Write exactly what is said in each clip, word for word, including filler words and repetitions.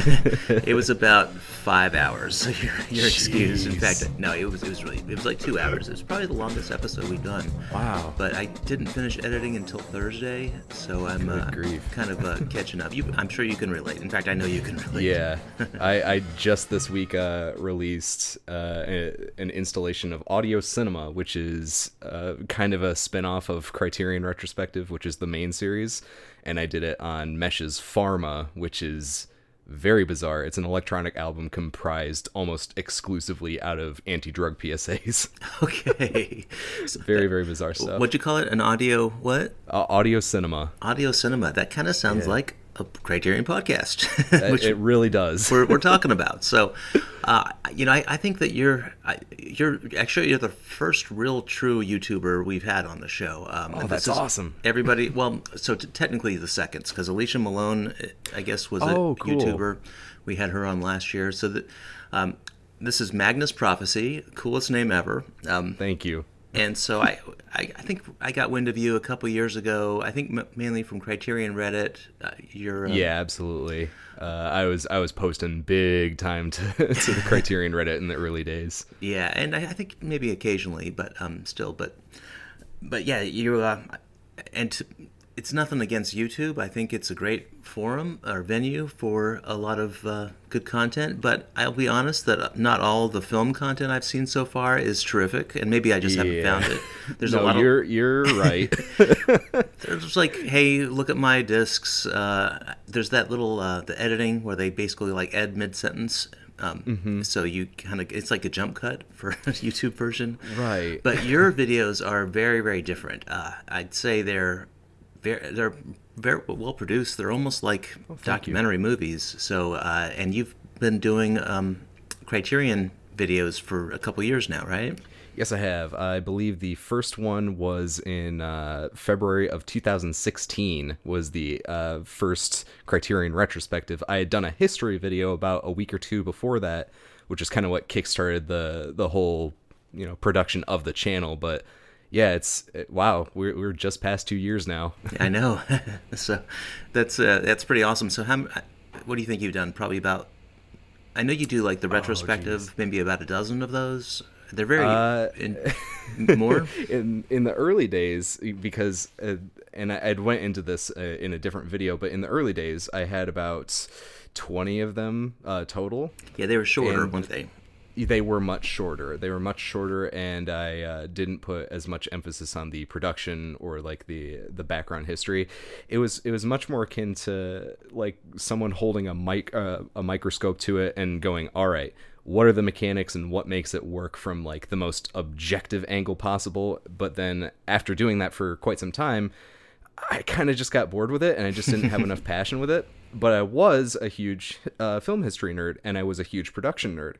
It was about five hours. So you're, you're excused. In Jeez. fact, no, it was it was really it was like two hours. It was probably the longest episode we've done. Wow. But I didn't finish editing until Thursday, so I'm Good uh, grief. kind of uh, catching up. You, I'm sure you can relate. In fact, I know you can relate. Yeah, I, I just this week uh, released uh, a, an installation of Audio Cinema, which is uh, kind of a spin-off of Criterion Retrospective, which is the main series, and I did it on Mesh's Pharma, which is very bizarre. It's an electronic album comprised almost exclusively out of anti-drug P S As. Okay. So Very, very bizarre stuff. what'd you call it? An audio what? Uh, Audio Cinema. Audio cinema. That kind of sounds Yeah. like a Criterion podcast, It, which it really does. we're, we're talking about. So, uh, you know, I, I think that you're I, you're actually you're the first real true YouTuber we've had on the show. Um, Oh, and that's this is- awesome. Everybody, well, so t- technically the seconds, because Alicia Malone, I guess, was a Oh, cool. YouTuber. We had her on last year. So that um, this is Magnus Prophecy, coolest name ever. Um, Thank you. and so I, I, I think I got wind of you a couple years ago. I think m- mainly from Criterion Reddit. Uh, you're uh, Yeah, absolutely. Uh, I was I was posting big time to, to the Criterion Reddit in the early days. yeah, and I, I think maybe occasionally, but um, still, but but yeah, you uh, and to, it's nothing against YouTube. I think it's a great forum or venue for a lot of uh, good content. But I'll be honest that not all the film content I've seen so far is terrific, and maybe I just haven't Yeah. found it. There's no, a lot of you're you're right. There's just like, hey, look at my discs. Uh, there's that little uh, the editing where they basically like ed mid sentence. Um, So you kind of it's like a jump cut for a YouTube version, Right. But your videos are very very different. Uh, I'd say they're very they're very well produced. They're almost like documentary movies. So uh, and you've been doing um, Criterion videos for a couple years now, right? Yes, I have. I believe the first one was in uh, February of two thousand sixteen. Was the uh, first Criterion retrospective. I had done a history video about a week or two before that, which is kind of what kickstarted the the whole you know production of the channel. But yeah, it's it, wow, we're we're just past two years now. I know. So that's uh, that's pretty awesome. So how m- what do you think you've done? Probably about. I know you do like the retrospective, maybe about a dozen of those. They're very Uh, in, more. in in the early days, because uh, and I I'd went into this uh, in a different video, but in the early days I had about twenty of them uh, total. Yeah, they were shorter, And- weren't they? They were much shorter. They were much shorter, and I uh, didn't put as much emphasis on the production or like the the background history. It was it was much more akin to like someone holding a mic uh, a microscope to it and going, all right, what are the mechanics and what makes it work from like the most objective angle possible. But then after doing that for quite some time, I kind of just got bored with it, and I just didn't have enough passion with it. But I was a huge uh, film history nerd, and I was a huge production nerd.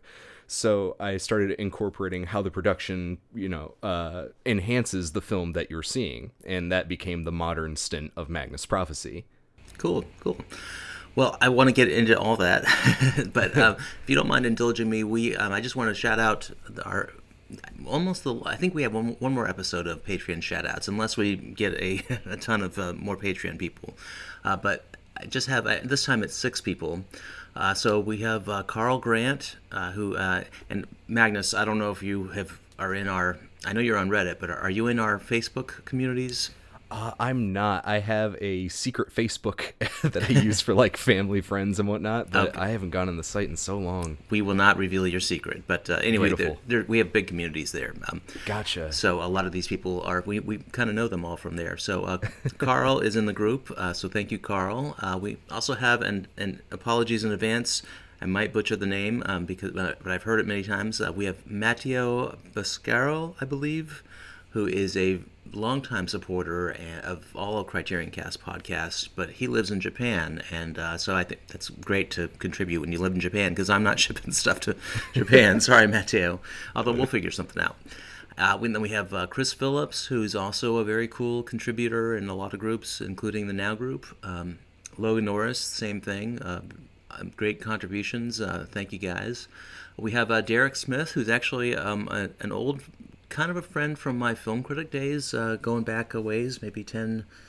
So I started incorporating how the production, you know, uh, enhances the film that you're seeing, and that became the modern stint of Magnus Prophecy. Cool, cool. Well, I want to get into all that, but uh, if you don't mind indulging me, we um, I just want to shout out our almost the I think we have one, one more episode of Patreon shout outs, unless we get a, a ton of uh, more Patreon people. Uh, but I just have uh, this time it's six people. Uh, so we have uh, Carl Grant, uh, who uh, and Magnus. I don't know if you have are in our. I know you're on Reddit, but are, are you in our Facebook communities? Uh, I'm not. I have a secret Facebook that I use for like family, friends, and whatnot, but Okay. I haven't gone on the site in so long. We will not reveal your secret, but uh, anyway, they're, Beautiful. they're, we have big communities there. Um, Gotcha. So a lot of these people are we, we kind of know them all from there. So uh, Carl is in the group. Uh, so thank you, Carl. Uh, we also have and and apologies in advance. I might butcher the name um, because but I've heard it many times. Uh, we have Matteo Bascaro, I believe, who is a longtime supporter a- of all of Criterion Cast podcasts, but he lives in Japan, and uh, so I think that's great to contribute when you live in Japan, because I'm not shipping stuff to Japan. Sorry, Matteo. Although we'll figure something out. Uh, we, then we have uh, Chris Phillips, who's also a very cool contributor in a lot of groups, including the Now group. Um, Logan Norris, same thing. Uh, great contributions. Uh, thank you, guys. We have uh, Derek Smith, who's actually um, a, an old, kind of a friend from my film critic days, uh, going back a ways, maybe ten,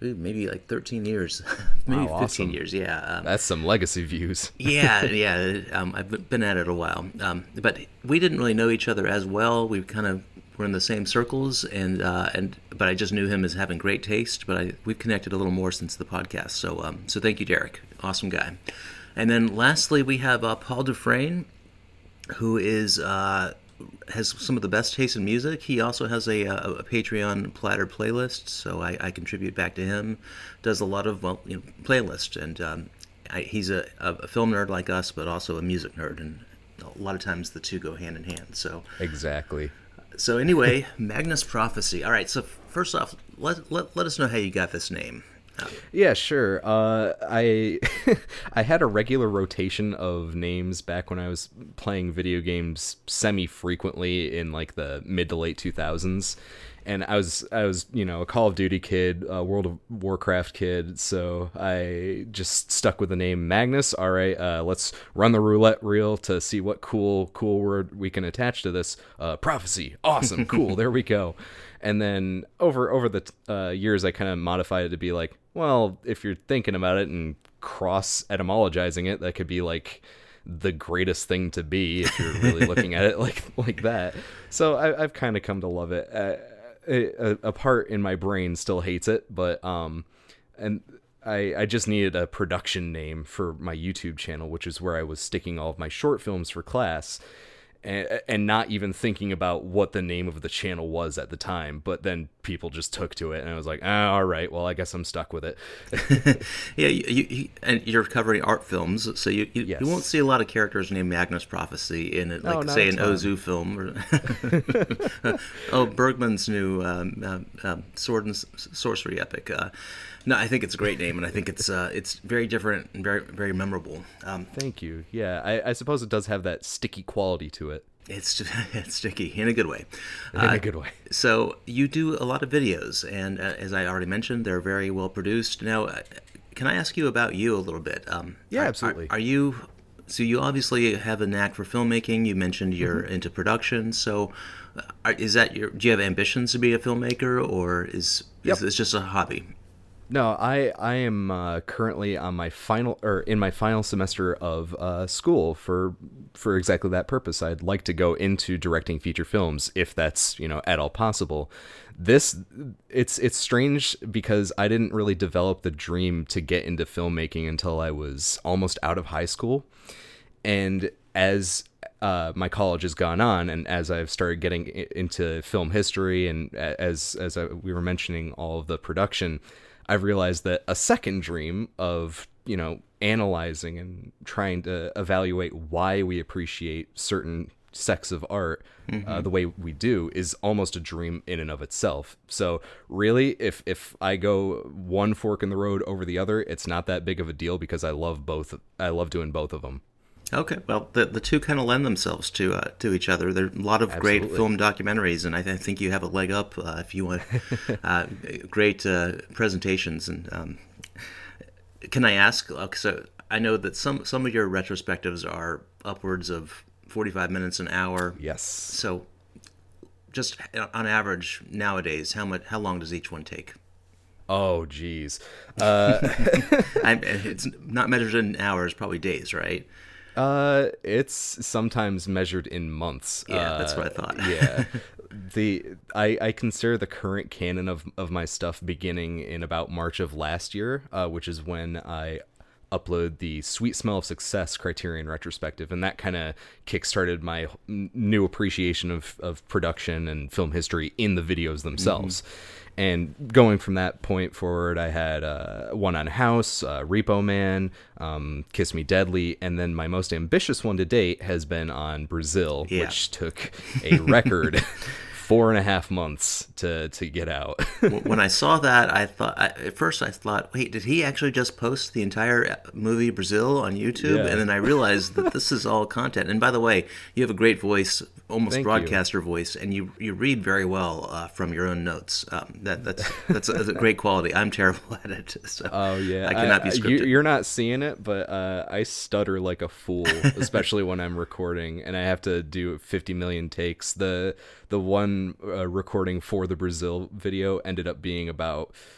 ooh, maybe like thirteen years, maybe Wow, fifteen awesome. years. Yeah. Um, That's some legacy views. yeah, yeah. Um, I've been at it a while, um, but we didn't really know each other as well. We kind of were in the same circles, and uh, and but I just knew him as having great taste. But I we've connected a little more since the podcast. So um, so thank you, Derek. Awesome guy. And then lastly, we have uh, Paul Dufresne, who is uh, has some of the best taste in music. He also has a, a, a Patreon platter playlist, so I, I contribute back to him. Does a lot of well, you know, playlists, and um, I, he's a, a film nerd like us, but also a music nerd, and a lot of times the two go hand in hand. So Exactly. so anyway, Magnus Prophecy. All right. So first off, let let, let us know how you got this name. Yeah, sure. Uh, I I had a regular rotation of names back when I was playing video games semi-frequently in like the mid to late two thousands. And I was I was, you know, a Call of Duty kid, a World of Warcraft kid, so I just stuck with the name Magnus. All right, uh, let's run the roulette reel to see what cool cool word we can attach to this. Uh, prophecy. Awesome. Cool. There we go. And then over over the uh, years, I kind of modified it to be like, well, if you're thinking about it and cross etymologizing it, that could be like the greatest thing to be if you're really looking at it like like that. So I, I've kind of come to love it. Uh, a, a part in my brain still hates it, but um, and I I just needed a production name for my YouTube channel, which is where I was sticking all of my short films for class. And, and not even thinking about what the name of the channel was at the time, but then people just took to it, and I was like, ah, all right, well, I guess I'm stuck with it. yeah, you, you, you, and you're covering art films, so you you, Yes. you won't see a lot of characters named Magnus Prophecy in it, like No, not say a an ton. Ozu film, or oh Bergman's new um, um, um, sword and s- sorcery epic. Uh, no, I think it's a great name, and I think it's uh, it's very different and very very memorable. Um, Thank you. Yeah, I, I suppose it does have that sticky quality to it. it's just, it's sticky in a good way. In Uh, a good way. So you do a lot of videos, and uh, as I already mentioned, they're very well produced. Now, uh, can I ask you about you a little bit? Um, Yeah, are- absolutely. Are, are you? So you obviously have a knack for filmmaking. You mentioned you're Mm-hmm. into production. So, uh, are, is that your? Do you have ambitions to be a filmmaker, or is Yep. is this just a hobby? No, I I am uh, currently on my final or in my final semester of uh, school for for exactly that purpose. I'd like to go into directing feature films if that's, you know, at all possible. This it's it's strange because I didn't really develop the dream to get into filmmaking until I was almost out of high school. And as uh, my college has gone on, and as I've started getting i- into film history, and a- as as I, we were mentioning all of the production, I've realized that a second dream of, you know, analyzing and trying to evaluate why we appreciate certain sects of art uh, the way we do is almost a dream in and of itself. So really, if if I go one fork in the road over the other, it's not that big of a deal because I love both. I love doing both of them. Okay, well, the the two kind of lend themselves to uh, to each other. There are a lot of great Absolutely. film documentaries, and I, th- think you have a leg up uh, if you want uh, great uh, presentations. And um, can I ask? uh, So I know that some some of your retrospectives are upwards of forty-five minutes an hour. Yes. So, just on average nowadays, how much how long does each one take? Oh, geez. Uh, I, it's not measured in hours, probably days, right? Uh, it's sometimes measured in months. Yeah, that's what I Uh, thought. yeah, the I, I consider the current canon of of my stuff beginning in about March of last year, uh, which is when I upload the Sweet Smell of Success Criterion retrospective, and that kind of kickstarted my n- new appreciation of of production and film history in the videos themselves. And going from that point forward, I had uh, one on House, uh, Repo Man, um, Kiss Me Deadly, and then my most ambitious one to date has been on Brazil, Yeah. which took a record four and a half months to, to get out. When I saw that, I thought I, at first I thought, wait, did he actually just post the entire movie Brazil on YouTube? Yeah. And then I realized that this is all content. And by the way, you have a great voice, almost Thank you. broadcaster voice, and you you read very well uh, from your own notes. Um, that that's that's a, that's a great quality. I'm terrible at it, so Oh yeah, I cannot be you- scripted. You're not seeing it, but uh, I stutter like a fool, especially when I'm recording, and I have to do fifty million takes. The the one uh, recording for the Brazil video ended up being about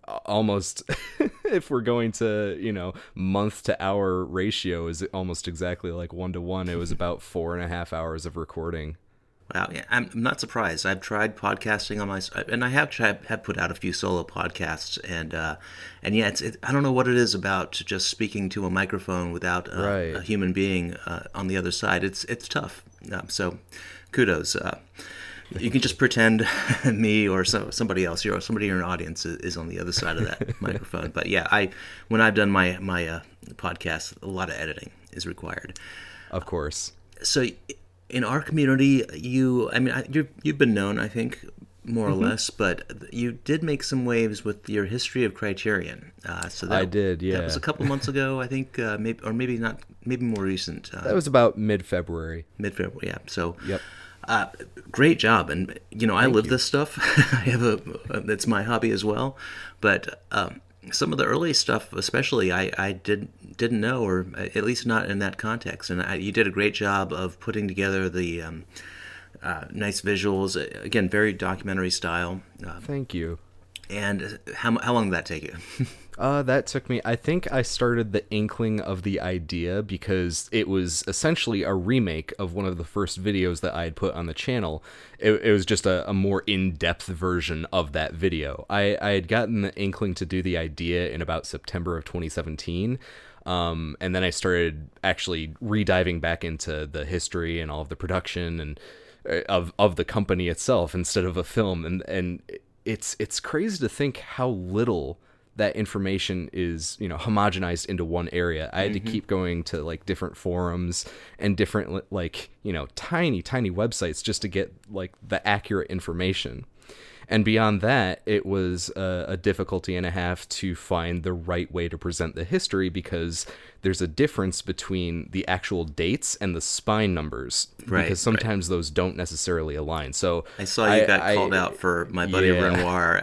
almost, if we're going to, you know, month to hour ratio is almost exactly like one to one. It was about four and a half hours of recording. Wow, yeah, I'm not surprised. I've tried podcasting on my, and I have tried, have put out a few solo podcasts, and uh, and yeah, it's it, I don't know what it is about just speaking to a microphone without uh, Right. a human being uh, on the other side. It's it's tough. Um, so, kudos. Uh, you can just pretend me or so, somebody else, or somebody in your audience is, is on the other side of that microphone. But yeah, I when I've done my my uh, podcast, a lot of editing is required. Of course. So in our community, you, I mean, you you've been known, I think, more or Mm-hmm. less, but you did make some waves with your history of Criterion. Uh, so that, I did, yeah. That was a couple months ago, I think, uh, maybe, or maybe not, maybe more recent. Uh, That was about mid-February. mid-February, yeah. So, Yep. uh, great job, and you know, I Thank live you. this stuff. I have a, it's my hobby as well, but um, some of the early stuff, especially, I, I did didn't know, or at least not in that context. And I, you did a great job of putting together the um, uh, nice visuals. Again, very documentary style. Uh, Thank you. and how how long did that take you? Uh, that took me, I think I started the inkling of the idea because it was essentially a remake of one of the first videos that I had put on the channel. It, it was just a, a more in-depth version of that video. I, I had gotten the inkling to do the idea in about September of twenty seventeen. Um, and then I started actually rediving back into the history and all of the production and uh, of, of the company itself instead of a film. And, and it's, it's crazy to think how little that information is, you know, homogenized into one area. I had mm-hmm. to keep going to like different forums and different like, you know, tiny, tiny websites just to get like the accurate information. And beyond that, it was a, a difficulty and a half to find the right way to present the history because there's a difference between the actual dates and the spine numbers. Right, because sometimes right. those don't necessarily align. So I saw you I, got I, called out for my buddy yeah. Renoir.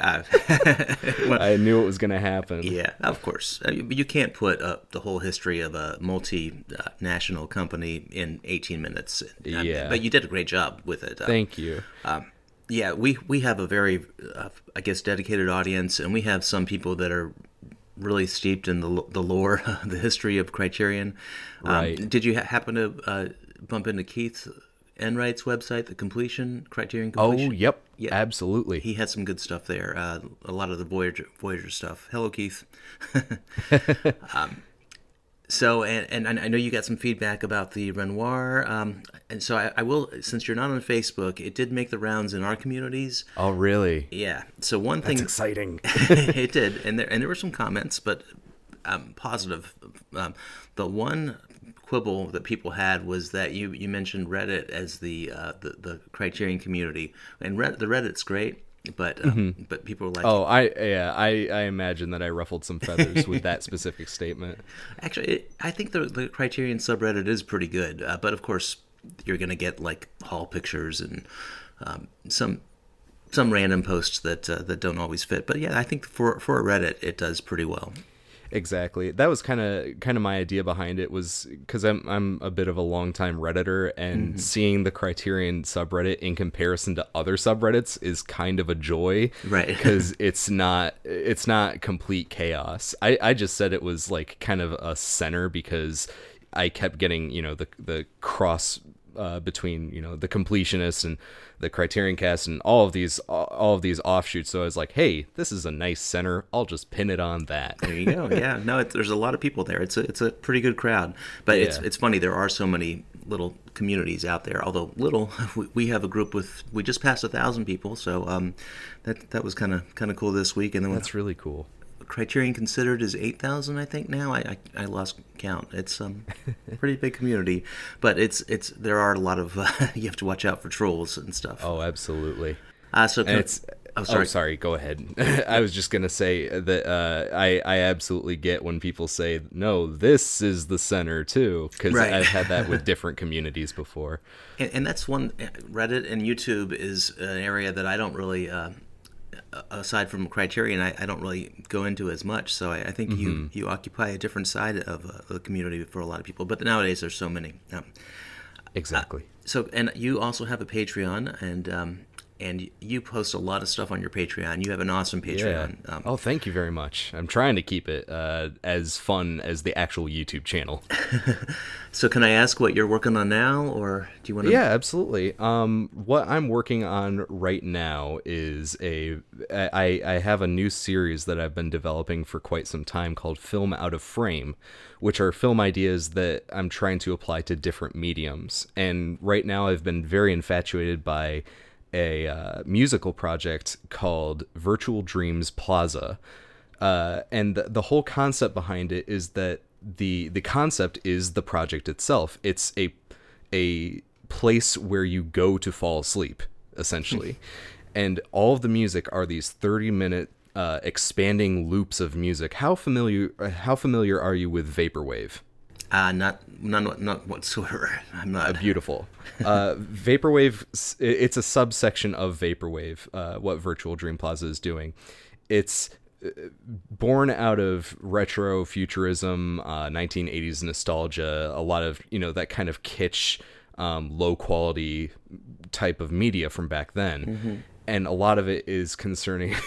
well, I knew it was going to happen. Yeah, of course. You can't put up the whole history of a multinational company in eighteen minutes. Yeah. But you did a great job with it. Thank you. Um, Yeah, we, we have a very, uh, I guess, dedicated audience, and we have some people that are really steeped in the the lore, the history of Criterion. Um, right. Did you ha- happen to uh, bump into Keith Enright's website, the Completion, Criterion Completion? Oh, yep. Yeah, absolutely. He had some good stuff there, uh, a lot of the Voyager, Voyager stuff. Hello, Keith. um, So, and, and I know you got some feedback about the Renoir, um, and so I, I will, since you're not on Facebook, it did make the rounds in our communities. Oh, really? Yeah. So one thing... That's exciting. It did, and there and there were some comments, but um, positive. Um, the one quibble that people had was that you, you mentioned Reddit as the, uh, the the Criterion community, and Reddit, the Reddit's great. But um, mm-hmm. but people were like, oh, I yeah, I, I imagine that I ruffled some feathers with that specific statement. Actually, it, I think the the Criterion subreddit is pretty good, uh, but of course you're gonna get like haul pictures and um, some some random posts that uh, that don't always fit. But yeah, I think for for a Reddit it does pretty well. Exactly. That was kind of kind of my idea behind it was because I'm I'm a bit of a longtime Redditor, and mm-hmm. seeing the Criterion subreddit in comparison to other subreddits is kind of a joy, right? Because it's not it's not complete chaos. I, I just said it was like kind of a center because I kept getting, you know, the the cross uh, between, you know, the Completionists and the Criterion Cast and all of these all of these offshoots. So I was like, hey, this is a nice center. I'll just pin it on that. There you go. Yeah, no, it, there's a lot of people there. It's a it's a pretty good crowd. But yeah. it's it's funny. There are so many little communities out there. Although little, we, we have a group with we just passed a thousand people. So um, that that was kind of kind of cool this week. And then that's really cool. Criterion Considered is eight thousand, I think now. I, I I lost count. It's um a pretty big community, but it's it's there are a lot of uh, you have to watch out for trolls and stuff. Oh, absolutely. Uh, so and it's oh sorry. oh sorry, go ahead. I was just gonna say that uh, I I absolutely get when people say no, this is the center too, because right. I've had that with different communities before. And, and that's one Reddit and YouTube is an area that I don't really. Uh, aside from Criterion, I, I don't really go into as much. So I, I think mm-hmm. you, you occupy a different side of uh, the community for a lot of people. But nowadays there's so many. Um, exactly. Uh, so and you also have a Patreon, and um, and you post a lot of stuff on your Patreon. You have an awesome Yeah. Patreon. Um, Oh, thank you very much. I'm trying to keep it uh, as fun as the actual YouTube channel. so can I ask what you're working on now, or do you want to? Yeah, absolutely. Um, what I'm working on right now is a I, I have a new series that I've been developing for quite some time called Film Out of Frame, which are film ideas that I'm trying to apply to different mediums. And right now I've been very infatuated by a uh, musical project called Virtual Dreams Plaza. Uh, and the, the whole concept behind it is that the the concept is the project itself. It's a a place where you go to fall asleep, essentially. And all of the music are these thirty minute uh, expanding loops of music. How familiar how familiar are you with vaporwave? Uh, not none not whatsoever. I'm not. Beautiful. Uh, vaporwave, it's a subsection of vaporwave, uh, what Virtual Dream Plaza is doing. It's born out of retro futurism, uh, nineteen eighties nostalgia, a lot of, you know, that kind of kitsch, um, low quality type of media from back then. Mm-hmm. And a lot of it is concerning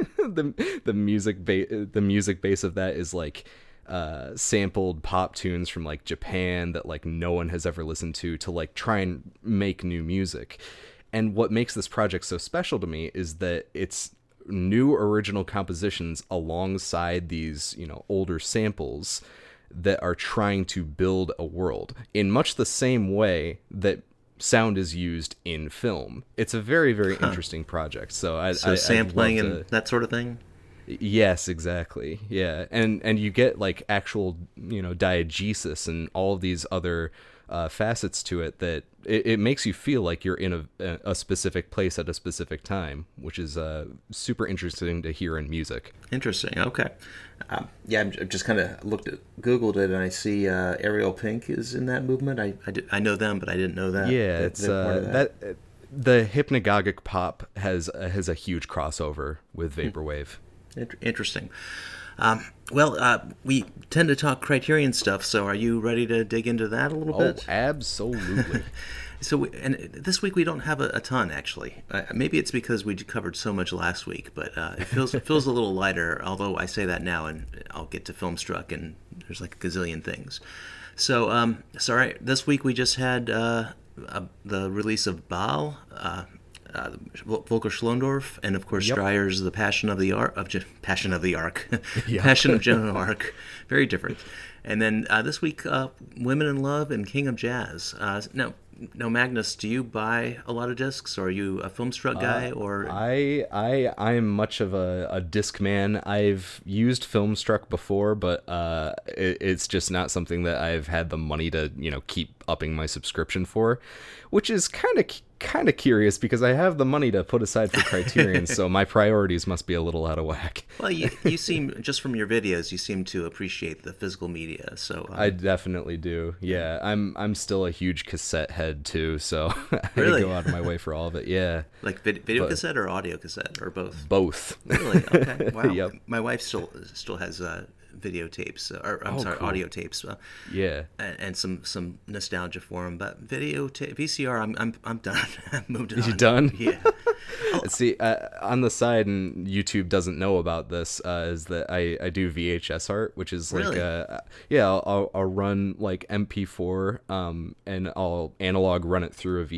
the the music ba- the music base of that is like uh sampled pop tunes from like Japan that like no one has ever listened to to like try and make new music. And what makes this project so special to me is that it's new original compositions alongside these, you know, older samples that are trying to build a world in much the same way that sound is used in film. It's a very, very huh. interesting project. So I so I, sampling to, and that sort of thing. Yes, exactly. Yeah, and and you get like actual, you know, diegesis and all of these other uh, facets to it that it, it makes you feel like you're in a a specific place at a specific time, which is uh, super interesting to hear in music. Interesting. Okay. Um, yeah, I've just kind of looked at Googled it, and I see uh, Ariel Pink is in that movement. I I, did, I know them, but I didn't know that. Yeah, that, it's uh, that. that the hypnagogic pop has uh, has a huge crossover with vaporwave. Interesting. Um, well, uh, we tend to talk Criterion stuff, so are you ready to dig into that a little oh, bit? Oh, absolutely. so, we, and this week we don't have a, a ton, actually. Uh, maybe it's because we covered so much last week, but uh, it feels it feels a little lighter, although I say that now, and I'll get to Filmstruck, and there's like a gazillion things. So, um, sorry, this week we just had uh, uh, the release of Baal, uh, Uh, Volker Schlöndorff, and of course yep. Streyer's The Passion of the Ark, of Je- Passion of the Ark, yep. Passion of Joan of Arc, very different. And then uh, this week, uh, Women in Love and King of Jazz. Uh, now, now, Magnus, do you buy a lot of discs, or are you a Filmstruck guy? Uh, or I I I'm much of a, a disc man. I've used Filmstruck before, but uh, it, it's just not something that I've had the money to, you know, keep upping my subscription for, which is kind of kind of curious because I have the money to put aside for Criterion, so my priorities must be a little out of whack. Well, you, you seem, just from your videos, you seem to appreciate the physical media. So um... I definitely do. Yeah, I'm I'm still a huge cassette head too, so I really? go out of my way for all of it. Yeah, like vid- video but, cassette or audio cassette or both? Both. Really? Okay. Wow. Yep. My wife still still has uh, videotapes, or I'm oh, sorry, cool. audio tapes. Uh, yeah, and, and some, some nostalgia for them. But video tape, V C R, I'm I'm I'm done. I've moved on. You done? Yeah. Oh. See, uh, on the side, and YouTube doesn't know about this, uh, is that I, I do V H S art, which is like, really? uh, yeah, I'll, I'll, I'll run like M P four, um, and I'll analog run it through a V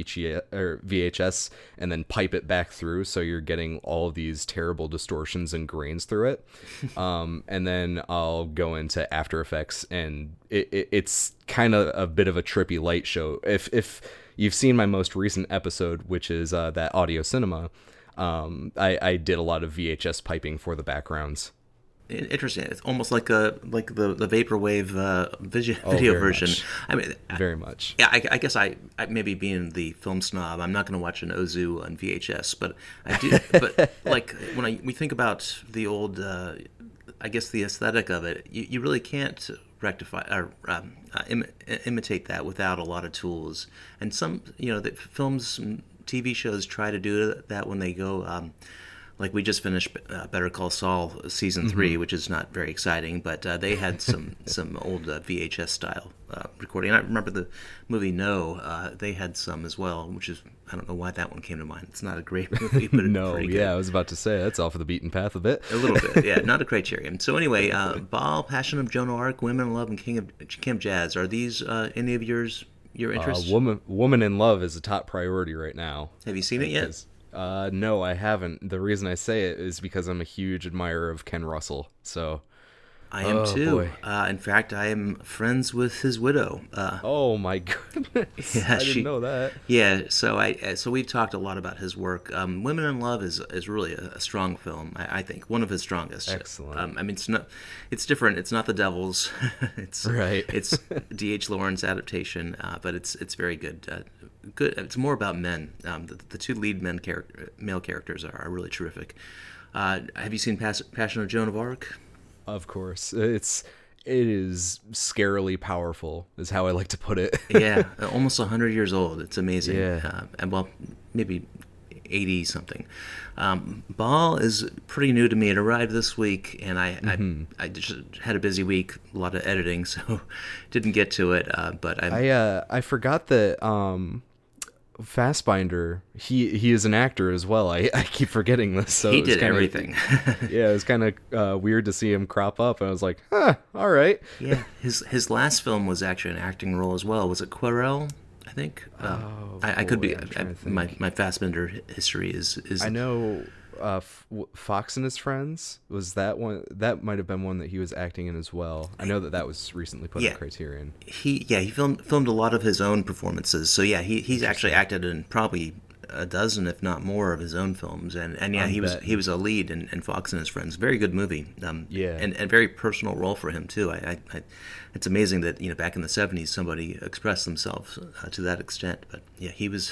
H S and then pipe it back through, so you're getting all of these terrible distortions and grains through it. um, and then I'll go into After Effects, and it, it, it's kind of a bit of a trippy light show. If if you've seen my most recent episode, which is uh, that audio cinema, um, I, I did a lot of V H S piping for the backgrounds. Interesting. It's almost like a like the the vaporwave uh, video, oh, video version. Much. I mean, very much. Yeah, I, I guess I, I maybe being the film snob, I'm not going to watch an Ozu on V H S, but I do. But like when I we think about the old, uh, I guess the aesthetic of it, you, you really can't rectify or um, uh, Im- imitate that without a lot of tools. And some, you know, the films, and T V shows try to do that when they go. Um, like we just finished uh, Better Call Saul season three, mm-hmm. which is not very exciting, but uh, they had some some old uh, V H S style uh, recording. And I remember the movie No, uh, they had some as well, which is, I don't know why that one came to mind. It's not a great movie, but it's no, pretty good. Yeah, I was about to say that's off of the beaten path a bit. A little bit, yeah, not a criterion. So anyway, uh, Baal, Passion of Joan of Arc, Women in Love, and King of Camp Jazz. Are these uh, any of yours your interests? Uh, woman, Woman in Love is a top priority right now. Have you seen it yet? Uh, no, I haven't. The reason I say it is because I'm a huge admirer of Ken Russell. So, I am oh, too. Uh, in fact, I am friends with his widow. Uh, oh my goodness! Yeah, I didn't she, know that. Yeah, so I so we've talked a lot about his work. Um, Women in Love is is really a, a strong film. I, I think one of his strongest. Excellent. Um, I mean, it's not. It's different. It's not The Devils. it's right. It's D H. Lawrence adaptation, uh, but it's it's very good. Uh, Good. It's more about men. Um, the, the two lead men character, male characters are, are really terrific. Uh, have you seen Pas- Passion of Joan of Arc? Of course, it's it is scarily powerful, is how I like to put it. Yeah, almost a hundred years old. It's amazing. Yeah, uh, and well, maybe eighty something. Um, Baal is pretty new to me. It arrived this week, and I mm-hmm. I, I just had a busy week, a lot of editing, so didn't get to it. Uh, but I'm, I uh, I forgot that. Um... Fassbinder, he he is an actor as well. I, I keep forgetting this. So he it was did kinda, everything. Yeah, it was kind of uh, weird to see him crop up. And I was like, huh, all right. Yeah, his his last film was actually an acting role as well. Was it Querelle? I think. Uh, oh, I, I could be. I, I, my my Fassbinder history is is. I know. Uh, F- Fox and His Friends, was that one? That might have been one that he was acting in as well. I know that that was recently put yeah. on Criterion. He yeah he filmed filmed a lot of his own performances. So yeah, he he's actually acted in probably a dozen, if not more, of his own films. And and yeah, I'm he betting. was he was a lead in, in Fox and His Friends. Very good movie. Um, yeah, and a very personal role for him too. I, I, I it's amazing that you know back in the seventies somebody expressed themselves uh, to that extent. But yeah, he was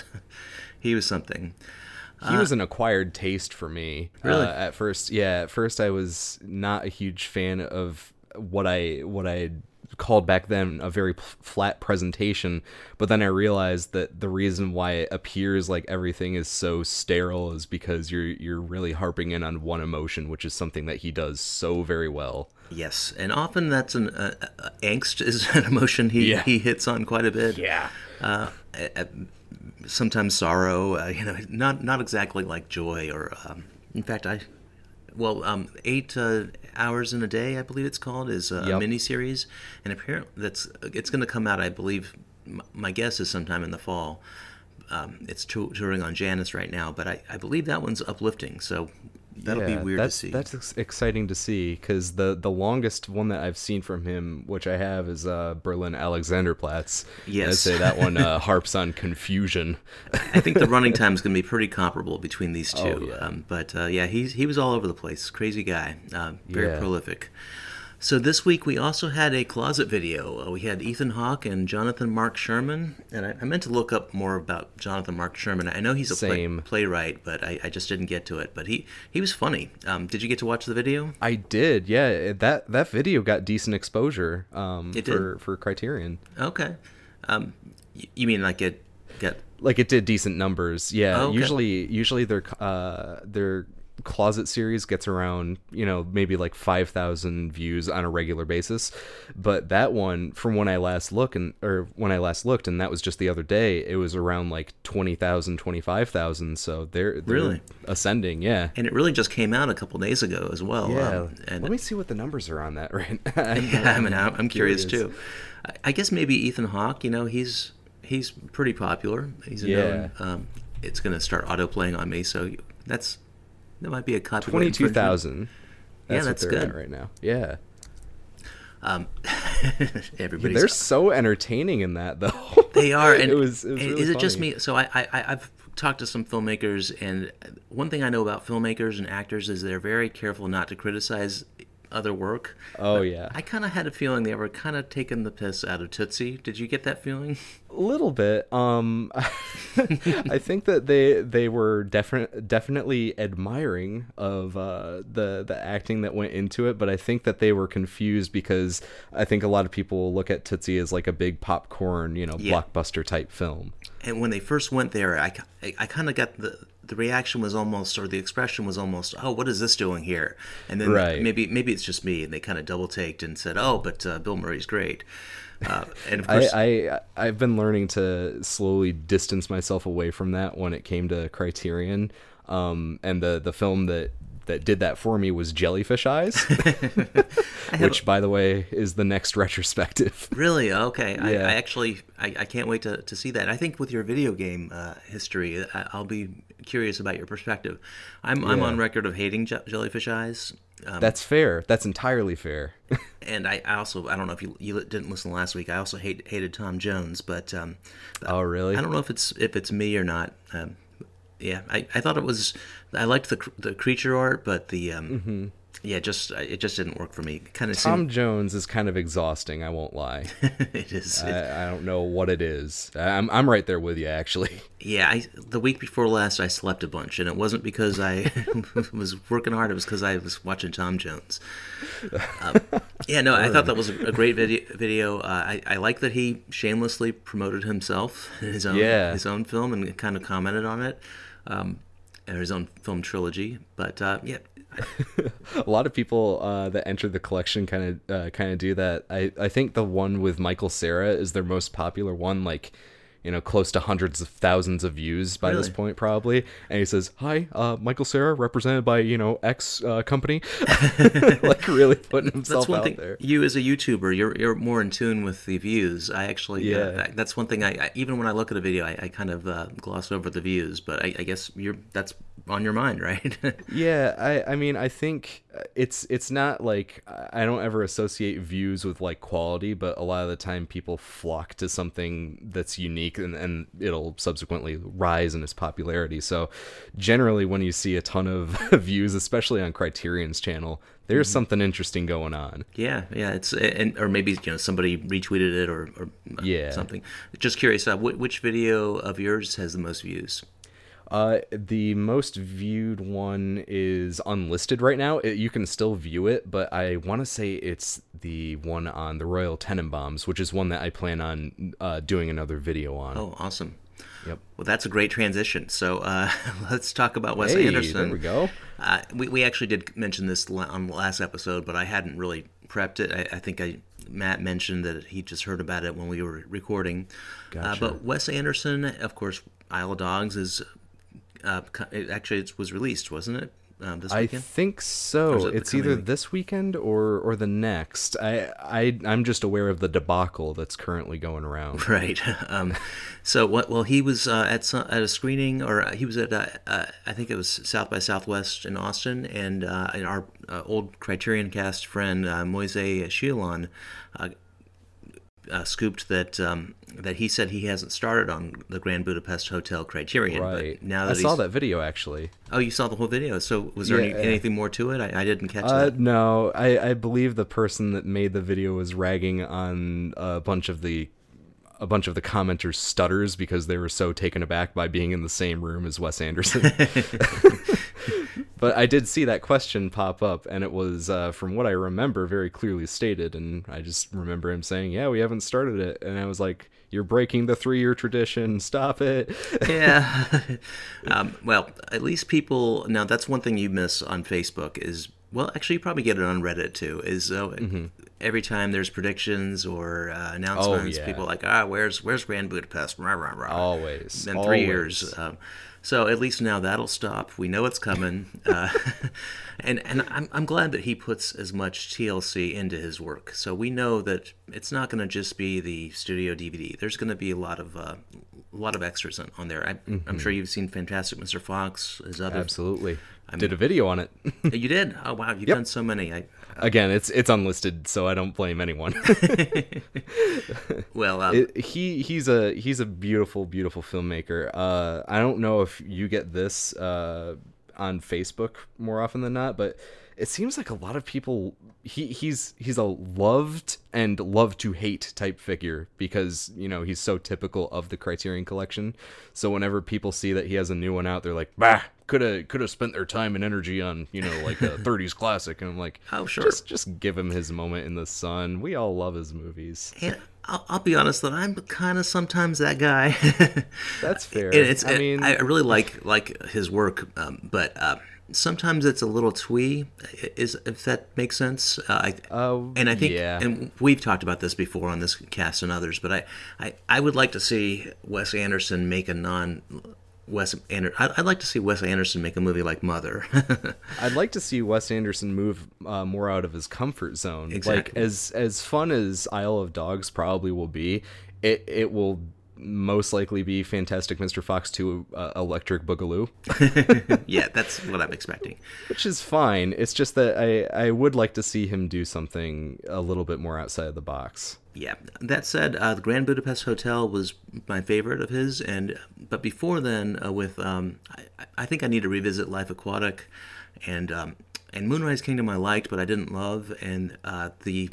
he was something. He was an acquired taste for me. Really? Uh, at first, yeah. At first, I was not a huge fan of what I what I called back then a very p- flat presentation. But then I realized that the reason why it appears like everything is so sterile is because you're you're really harping in on one emotion, which is something that he does so very well. Yes, and often that's an uh, uh, angst is an emotion he yeah. he hits on quite a bit. Yeah. Uh, uh, sometimes sorrow, uh, you know, not not exactly like joy or. Um, in fact, I, well, um, eight uh, hours in a day, I believe it's called, is a yep. miniseries, and apparently that's it's going to come out. I believe my guess is sometime in the fall. Um, it's t- touring on Janus right now, but I, I believe that one's uplifting. So. That'll yeah, be weird that's, to see. That's ex- exciting to see because the, the longest one that I've seen from him, which I have, is uh, Berlin Alexanderplatz. Yes. I'd say that one uh, harps on confusion. I think the running time is going to be pretty comparable between these two. Oh, yeah. Um, but uh, yeah, he's he was all over the place. Crazy guy. Uh, very yeah. prolific. So this week we also had a closet video. Uh, we had Ethan Hawke and Jonathan Mark Sherman. And I, I meant to look up more about Jonathan Mark Sherman. I know he's a play, playwright, but I, I just didn't get to it. But he, he was funny. Um, did you get to watch the video? I did, yeah. That that video got decent exposure um, it for, did? for Criterion. Okay. Um, you mean like it got... Like it did decent numbers, yeah. Oh, okay. Usually usually their uh, their closet series gets around, you know, maybe like five thousand views on a regular basis, but that one, from when I last look and or when I last looked, and that was just the other day, it was around like twenty thousand, twenty-five thousand. So they're, they're really ascending, yeah. And it really just came out a couple days ago as well. Yeah. Um, and let me see what the numbers are on that right now. Yeah, I mean, I'm, I'm curious, curious too. I guess maybe Ethan Hawke, you know, he's he's pretty popular. He's a yeah. known. Um, it's going to start auto playing on me, so that's. That might be a copyright twenty-two thousand. Yeah, that's what good right now. Yeah. Um, everybody's yeah, they're so entertaining in that though. They are, and it was. It was really is it funny. just me? So I, I, I've talked to some filmmakers, and one thing I know about filmmakers and actors is they're very careful not to criticize other work. Oh, but yeah. I kind of had a feeling they were kind of taking the piss out of Tootsie. Did you get that feeling? A little bit. Um, I think that they they were definitely definitely admiring of uh, the the acting that went into it, but I think that they were confused because I think a lot of people look at Tootsie as like a big popcorn, you know, yeah. blockbuster type film. And when they first went there, I, I, I kind of got the the reaction was almost, or the expression was almost, oh, what is this doing here? And then Right. maybe maybe it's just me, and they kind of double taked and said, oh, but uh, Bill Murray's great. Uh, and of course, I, I I've been learning to slowly distance myself away from that when it came to Criterion, um, and the the film that that did that for me was Jellyfish Eyes, which, by the way, is the next retrospective. Really? Okay. I, Yeah. I actually, I, I can't wait to, to see that. I think with your video game uh, history, I, I'll be curious about your perspective. I'm I'm Yeah. on record of hating Je- Jellyfish Eyes. Um, That's fair. That's entirely fair. and I, I also, I don't know if you you didn't listen last week. I also hate, hated Tom Jones, but um, Oh, really? I don't know if it's if it's me or not. Um, yeah, I, I thought it was. I liked the cr- the creature art, but the um, yeah, just it just didn't work for me. Kind of Tom Jones is kind of exhausting. I won't lie. it is. It, I, I don't know what it is. I'm I'm right there with you, actually. yeah, I, the week before last, I slept a bunch, and it wasn't because I was working hard. It was because I was watching Tom Jones. Um, yeah, no, I thought that was a great video. Video. Uh, I I like that he shamelessly promoted himself in his own Yeah. his own film and kind of commented on it, um, or his own film trilogy. But uh, yeah. A lot of people uh, that entered the collection kind of uh, kind of do that. I, I think the one with Michael Cera is their most popular one, like, you know, close to hundreds of thousands of views by this Really? point, probably. And he says, "Hi, uh, Michael Cera, represented by, you know, X uh, company," like really putting himself That's one out thing. there. You as a YouTuber, you're you're more in tune with the views. I actually, Yeah. uh, that's one thing. I, I even when I look at a video, I, I kind of uh, gloss over the views. But I, I guess you're that's on your mind, right? Yeah, I, I mean, I think it's it's not like I don't ever associate views with like quality, but a lot of the time people flock to something that's unique, and, and it'll subsequently rise in its popularity. So generally when you see a ton of views, especially on Criterion's channel, there's something interesting going on. Yeah, yeah. It's and or maybe you know somebody retweeted it or, or uh, Yeah. something. Just curious, uh, wh- which video of yours has the most views? Uh, the most viewed one is unlisted right now. It, you can still view it, but I want to say it's the one on the Royal Tenenbaums, which is one that I plan on uh, doing another video on. Oh, awesome. Yep. Well, that's a great transition. So uh, let's talk about Wes Hey, Anderson. there we go. Uh, we we actually did mention this la- on the last episode, but I hadn't really prepped it. I, I think I Matt mentioned that he just heard about it when we were recording. Gotcha. Uh, but Wes Anderson, of course, Isle of Dogs is uh, co- it actually it was released, wasn't it? Um, this I weekend. think Or is so. it the It's coming either week? this weekend or or the next. I I I'm just aware of the debacle that's currently going around. Right. Um, so what? Well, he was uh, at some, at a screening, or uh, he was at uh, uh, I think it was South by Southwest in Austin, and, uh, and our uh, old Criterion Cast friend uh, Moise Sheilon uh, uh, scooped that um, that he said he hasn't started on the Grand Budapest Hotel Criterion, Right. but now that I saw he's, that video actually. Oh, you saw the whole video. So was there Yeah. any, anything more to it? I, I didn't catch Uh, that. no, I, I believe the person that made the video was ragging on a bunch of the a bunch of the commenters' stutters because they were so taken aback by being in the same room as Wes Anderson. But I did see that question pop up, and it was, uh, from what I remember, very clearly stated. And I just remember him saying, "Yeah, we haven't started it," and I was like, "You're breaking the three-year tradition. Stop it." Yeah. um, well, at least people now. That's one thing you miss on Facebook is well, actually, you probably get it on Reddit too. Is uh, every time there's predictions or uh, announcements, yeah. people are like, ah, where's where's Grand Budapest? Rah, rah, rah. Always. In three always. years. Um, so at least now that'll stop. We know it's coming, uh, and and I'm I'm glad that he puts as much T L C into his work. So we know that it's not going to just be the studio D V D. There's going to be a lot of uh, a lot of extras on, on there. I, I'm sure you've seen Fantastic Mister Fox. His other Absolutely. Did a video on it. You did? Oh wow, you've Yep. done so many. I, Again, it's it's unlisted, so I don't blame anyone. well, um, It, he he's a he's a beautiful beautiful filmmaker. Uh, I don't know if you get this uh, on Facebook more often than not, but it seems like a lot of people he he's he's a loved and love to hate type figure because you know he's so typical of the Criterion Collection. So whenever people see that he has a new one out, they're like, "Bah, could have could have spent their time and energy on, you know, like a thirties classic. And I'm like, Oh, sure. just just give him his moment in the sun. We all love his movies. And I'll, I'll be honest that I'm kind of sometimes that guy. That's fair. And it's, I mean, I really like like his work, um, but uh, sometimes it's a little twee. Is if that makes sense. Uh, I, uh, and I think, yeah. and we've talked about this before on this cast and others, but I, I, I would like to see Wes Anderson make a non. Wes Ander- I'd like to see Wes Anderson make a movie like Mother. I'd like to see Wes Anderson move uh, more out of his comfort zone. Exactly. Like as as fun as Isle of Dogs probably will be, it it will most likely be Fantastic Mister Fox two uh, Electric Boogaloo. Yeah, that's what I'm expecting. Which is fine. It's just that I I would like to see him do something a little bit more outside of the box. Yeah. That said, uh, the Grand Budapest Hotel was my favorite of his, and but before then, uh, with um, I, I think I need to revisit Life Aquatic, and um, and Moonrise Kingdom I liked, but I didn't love, and uh, the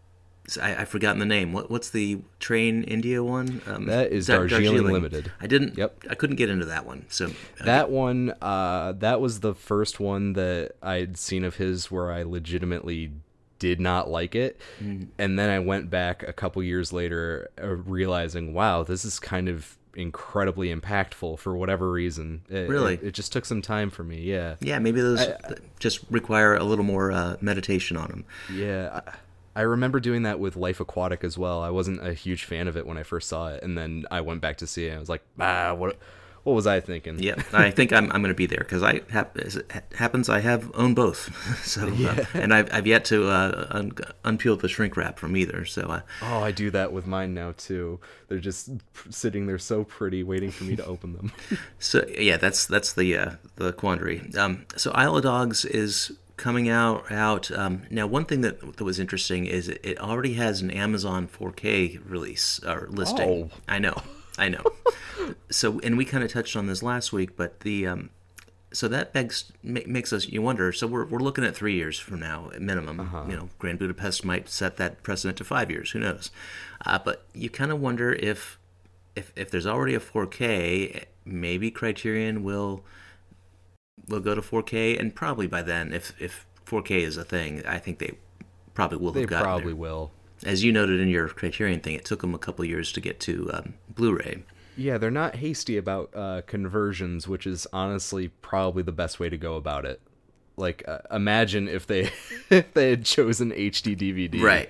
I, I've forgotten the name. What what's the Train India one? Um, That is Dar- Darjeeling Limited. I didn't. Yep. I couldn't get into that one. So uh, That one, uh, that was the first one that I'd seen of his where I legitimately did not like it. Mm. And then I went back a couple years later uh, realizing, wow, this is kind of incredibly impactful for whatever reason. It, Really? It, it just took some time for me, yeah. Yeah, maybe those I, just require a little more uh, meditation on them. Yeah, I, I remember doing that with Life Aquatic as well. I wasn't a huge fan of it when I first saw it, and then I went back to see it, and I was like, ah, what what was I thinking? Yeah, I think I'm I'm going to be there because I have, as it happens, I have owned both. So Yeah. uh, and I've I've yet to uh, un- unpeel the shrink wrap from either. So uh, Oh, I do that with mine now too. They're just sitting there so pretty, waiting for me to open them. so yeah, that's that's the uh, the quandary. Um, so Isle of Dogs is coming out out um, now. One thing that that was interesting is it, it already has an Amazon four K release or listing. Oh. I know, I know. So, and we kind of touched on this last week, but the um, so that begs ma- makes us you wonder. So we're we're looking at three years from now at minimum. Uh-huh. You know, Grand Budapest might set that precedent to five years. Who knows? Uh, but you kind of wonder if if if there's already a four K, maybe Criterion will will go to four K, and probably by then, if if four K is a thing, I think they probably will have They gotten probably there. will. As you noted in your Criterion thing, it took them a couple years to get to um, Blu-ray. Yeah, they're not hasty about uh, conversions, which is honestly probably the best way to go about it. Like, uh, imagine if they if they had chosen H D D V D. Right.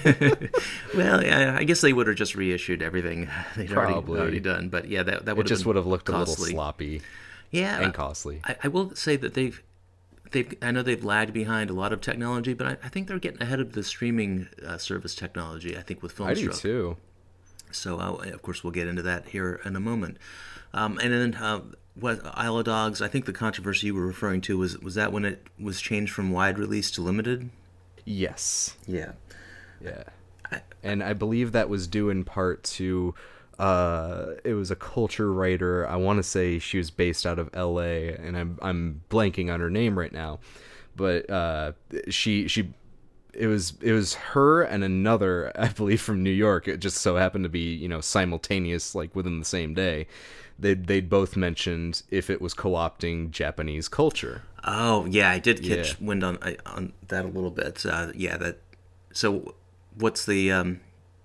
Well, yeah, I guess they would have just reissued everything they'd already, Probably. already done. But yeah, that that It would just been would have looked costly. a little sloppy Yeah, and costly. I, I will say that they've they've I know they've lagged behind a lot of technology, but I, I think they're getting ahead of the streaming uh, service technology. I think with Filmstruck. I do too. So uh, of course we'll get into that here in a moment. Um, and then uh, what Isle of Dogs? I think the controversy you were referring to was was that when it was changed from wide release to limited. Yes. Yeah. Yeah. And I believe that was due in part to uh it was a culture writer. I want to say she was based out of L A, and I'm I'm blanking on her name right now. But uh she she it was it was her and another, I believe, from New York. It just so happened to be, you know, simultaneous, like within the same day. They'd, they'd both mentioned if it was co-opting Japanese culture. Oh yeah, I did catch Yeah. wind on on that a little bit. Uh, yeah, that. So, what's the um,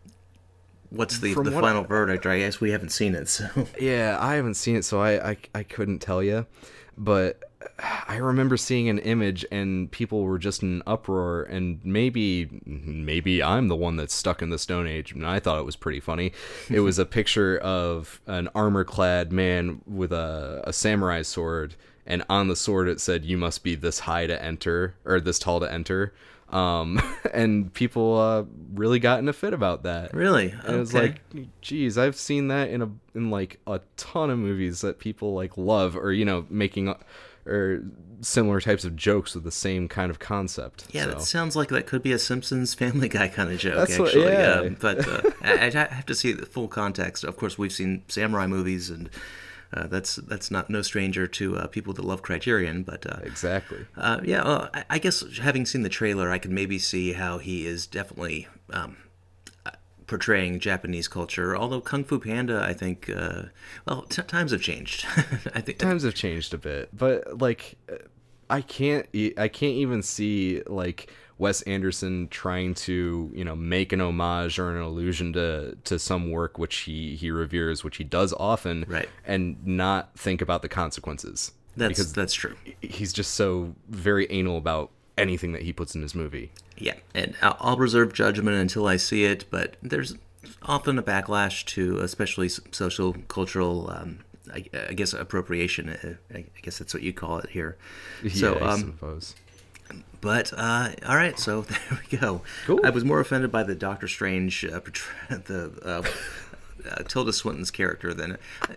what's the From the what final I- verdict? I guess we haven't seen it, so Yeah, I haven't seen it, so I, I, I couldn't tell you. But I remember seeing an image, and people were just in uproar. And maybe, maybe I'm the one that's stuck in the Stone Age, and I thought it was pretty funny. It was a picture of an armor-clad man with a, a samurai sword, and on the sword it said, "You must be this high to enter, or this tall to enter." Um, and people uh, really got in a fit about that. really, And it was okay. like, geez, I've seen that in a in like a ton of movies that people like love, or you know, making uh, or similar types of jokes with the same kind of concept. Yeah, so. that sounds like that could be a Simpsons Family Guy kind of joke, That's what- actually. yeah. Um, but uh, I, I'd have to see the full context. Of course, we've seen samurai movies, and uh, that's that's not no stranger to uh, people that love Criterion. But uh, Exactly. uh, yeah, well, I, I guess having seen the trailer, I could maybe see how he is definitely um, portraying Japanese culture. Although Kung Fu Panda, I think, uh, well, t- times have changed. I think Times have changed a bit, but like, I can't, e- I can't even see like Wes Anderson trying to, you know, make an homage or an allusion to to some work which he he reveres, which he does often, Right. and not think about the consequences. that's because that's true. he's just so very anal about anything that he puts in his movie. Yeah, and I'll I'll reserve judgment until I see it, but there's often a backlash to, especially s- social, cultural, um, I, I guess, appropriation. uh, I I guess that's what you call it here. So, yeah, I um, suppose. but uh, all right, so there we go. Cool. I was more offended by the Doctor Strange, uh, portray- the uh, uh, Tilda Swinton's character than.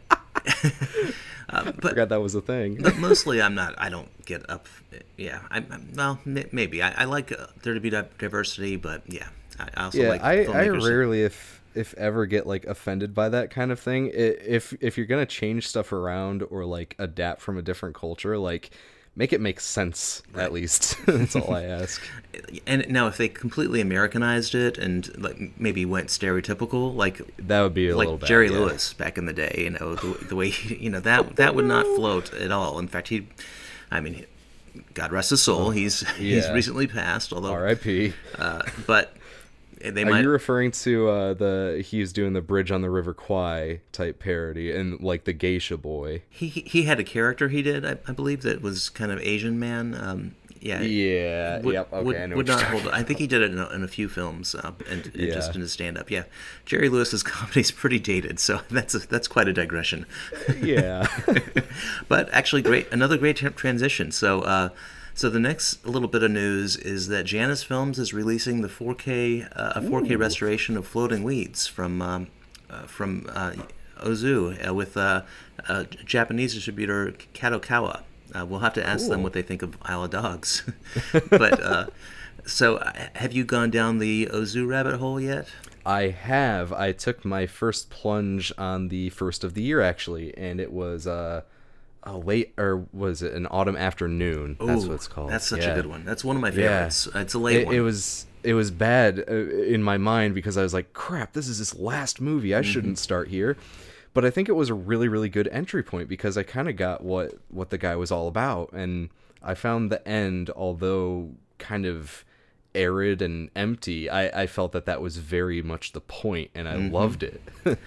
Uh, but Forgot that was a thing. but mostly I'm not. I don't get up. Yeah, I, I well m- maybe I, I like uh, there to be di- diversity, but yeah, I, I also Yeah, like I, I filmmakers. rarely, if if ever, get like offended by that kind of thing. I- If if you're gonna change stuff around or like adapt from a different culture, like make it make sense at least. That's all I ask. And now, if they completely Americanized it and like maybe went stereotypical, like That would be a little like bad. Jerry yeah. Lewis back in the day, you know, the, the way he, you know that that would not float at all. In fact, he, I mean, God rest his soul, he's he's Yeah. recently passed. Although, R I P uh, but they Are might. you referring to uh, the he's doing the Bridge on the River Kwai type parody and like the Geisha Boy? He he had a character he did, I, I believe, that was kind of Asian man. Um, yeah. Yeah. Would, yep. Okay. would, I know would what not you're hold. talking I think he did it in a, in a few films, uh, and, and Yeah. just in his stand-up. Yeah, Jerry Lewis's comedy is pretty dated, so that's a, that's quite a digression. Yeah. But actually, great another great tra- transition. So, uh, so the next little bit of news is that Janus Films is releasing the four K uh, a four K restoration of Floating Weeds from um, uh, from uh, Ozu uh, with uh, uh, Japanese distributor Kadokawa. Uh, we'll have to ask them Cool. what they think of Isle of Dogs. But uh, so, uh, have you gone down the Ozu rabbit hole yet? I have. I took my first plunge on the first of the year actually, and it was uh, a late or was it an autumn afternoon? That's Ooh, what it's called. That's such Yeah. a good one. That's one of my Yeah. favorites. It's a late It, one. it was it was bad uh, in my mind because I was like, crap, this is his last movie. I shouldn't start here. But I think it was a really, really good entry point because I kind of got what, what the guy was all about. And I found the end, although kind of arid and empty, I, I felt that that was very much the point, and I loved it.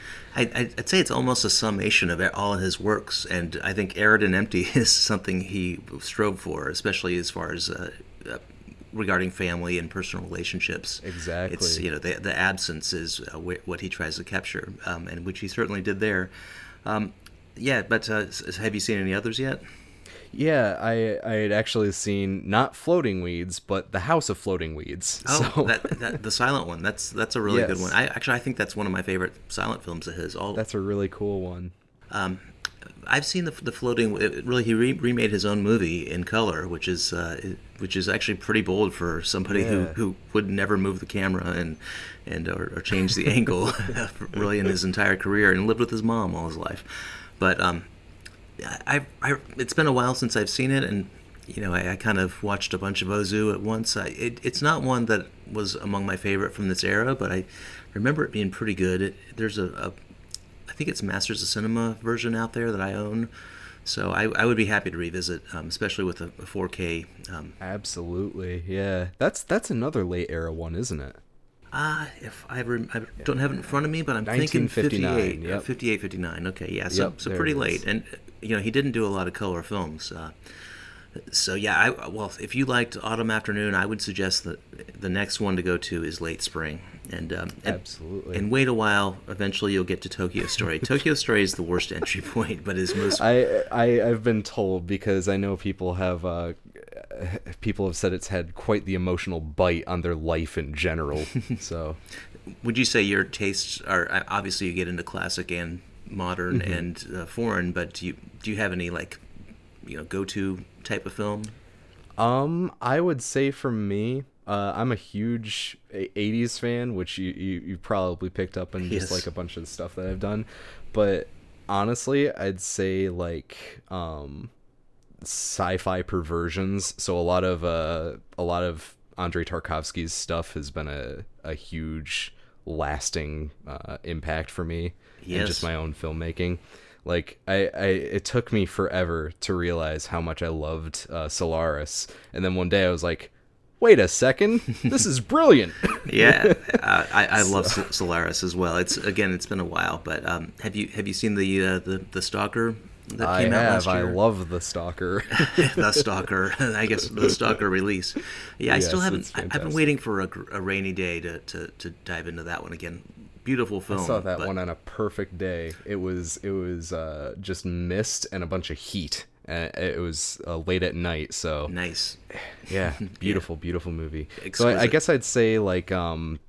I, I'd say it's almost a summation of all of his works, and I think Arid and Empty is something he strove for, especially as far as uh, uh, regarding family and personal relationships. Exactly. It's, you know, the, the absence is uh, wh- what he tries to capture, um, and which he certainly did there. Um, yeah, but uh, s- have you seen any others yet? Yeah, I I had actually seen not Floating Weeds, but The House of Floating Weeds. Oh, so that, that the silent one. That's that's a really good Yes. one. I actually I think that's one of my favorite silent films of his. All that's a really cool one. Um, I've seen the the floating. It really, he re- remade his own movie in color, which is uh, which is actually pretty bold for somebody who, Yeah. who would never move the camera and and or, or change the angle really in his entire career, and lived with his mom all his life. But um, I, I it's been a while since I've seen it, and you know I, I kind of watched a bunch of Ozu at once. I, it, it's not one that was among my favorite from this era, but I remember it being pretty good. It, there's a, a I think it's Masters of Cinema version out there that I own, so I, I would be happy to revisit, um, especially with a, a four K. Um, Absolutely, yeah. That's that's another late era one, isn't it? ah, if I, rem- I don't have it in front of me, but I'm thinking nineteen fifty-nine, fifty-eight, uh, yep. fifty-eight, fifty-nine. Okay, yeah, so Yep, so there pretty it is. late, and you know he didn't do a lot of color films. Uh, so yeah, I well, if you liked Autumn Afternoon, I would suggest that the next one to go to is Late Spring, and um, and, Absolutely. and wait a while. Eventually, you'll get to Tokyo Story. Tokyo Story is the worst entry point, but is most I, I I've been told because I know people have uh, people have said it's had quite the emotional bite on their life in general. So Would you say your tastes are uh, obviously you get into classic and modern Mm-hmm. and uh, foreign, but do you do you have any like you know go to type of film? Um, I would say for me, uh, I'm a huge a- eighties fan, which you, you, you probably picked up in just Yes. like a bunch of the stuff that I've done. But honestly, I'd say like um, sci-fi perversions. So a lot of uh, a lot of Andrei Tarkovsky's stuff has been a, a huge lasting uh, impact for me Yes. and just my own filmmaking. Like I, I, it took me forever to realize how much I loved uh, Solaris, and then one day I was like, "Wait a second, this is brilliant!" Yeah, uh, I, I love Sol- Solaris as well. It's again, it's been a while, but um, have you have you seen the uh, the the Stalker that I came out have. last I year? love the Stalker. The Stalker, I guess the Stalker release. Yeah, I still Yes, haven't. it's I- I've been fantastic. waiting for a, gr- a rainy day to, to, to dive into that one again. Beautiful film. I saw that but- one on a perfect day. It was it was uh, just mist and a bunch of heat. Uh, it was uh, late at night, so Nice. yeah, beautiful, beautiful movie. So I, I Exquisite. guess I'd say like um,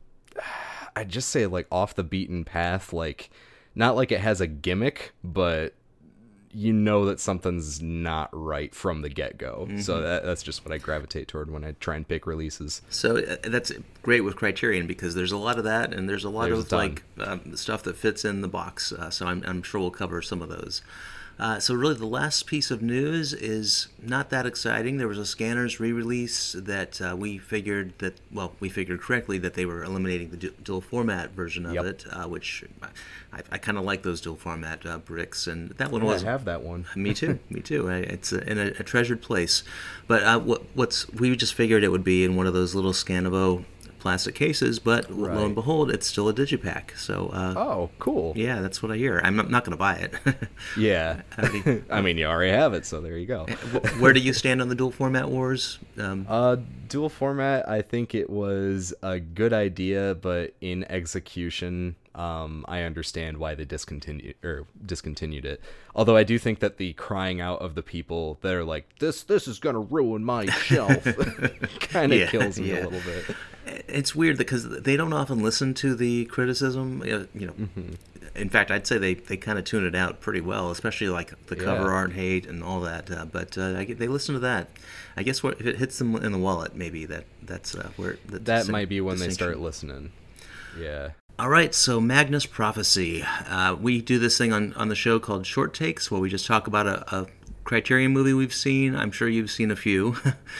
I'd just say like off the beaten path, like not like it has a gimmick, but you know that something's not right from the get-go. Mm-hmm. So that, that's just what I gravitate toward when I try and pick releases. So uh, that's great with Criterion because there's a lot of that, and there's a lot There's a of ton. like um, stuff that fits in the box. Uh, so I'm, I'm sure we'll cover some of those. Uh, so really, the last piece of news is not that exciting. There was a Scanners re-release that uh, we figured that well, we figured correctly that they were eliminating the du- dual format version of Yep. it, uh, which I, I kind of like those dual format uh, bricks, and that one I was have that one. Me too. Me too. I, it's a, in a, a treasured place. But uh, what, what's we just figured it would be in one of those little Scanovo plastic cases, but lo Right. and behold, it's still a digipack. So uh, Oh, cool. yeah, that's what I hear. I'm not, not going to buy it. Yeah. How do you- I mean, you already have it, so there you go. Wh- Where do you stand on the dual format wars? Um, Uh, dual format, I think it was a good idea, but in execution, um, I understand why they discontinued or discontinued it. Although I do think that the crying out of the people that are like, "This, this is gonna ruin my shelf," kind of Yeah, kills me yeah. a little bit. it's weird because they don't often listen to the criticism. uh, You know, Mm-hmm. in fact, I'd say they, they kind of tune it out pretty well, especially like the cover Yeah. art hate and all that. Uh, but uh, I, get- they listen to that. I guess what, if it hits them in the wallet, maybe that that's uh, where the That dis- might be when they distinction. start listening. Yeah. All right, so Magnus Prophecy. Uh, we do this thing on, on the show called Short Takes, where we just talk about a, a Criterion movie we've seen. I'm sure you've seen a few.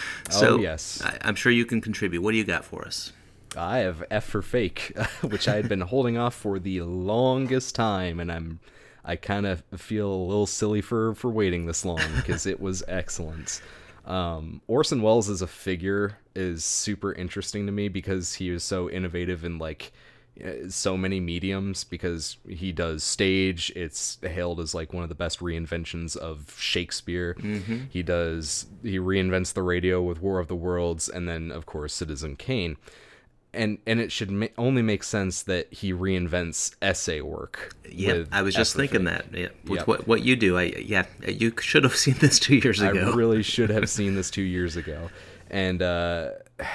so Oh, yes. I, I'm sure you can contribute. What do you got for us? I have F for Fake, which I had been holding off for the longest time, and I'm I kind of feel a little silly for for waiting this long because it was excellent. Um, Orson Welles as a figure is super interesting to me because he is so innovative in like uh, so many mediums, because he does stage. It's hailed as like one of the best reinventions of Shakespeare. Mm-hmm. He does he reinvents the radio with War of the Worlds, and then of course Citizen Kane. And and it should ma- only make sense that he reinvents essay work. Yeah, with I was just F for thinking Fake. that. Yeah, with Yep. what what you do, I yeah, you should have seen this two years I ago. really should have seen this two years ago. And uh,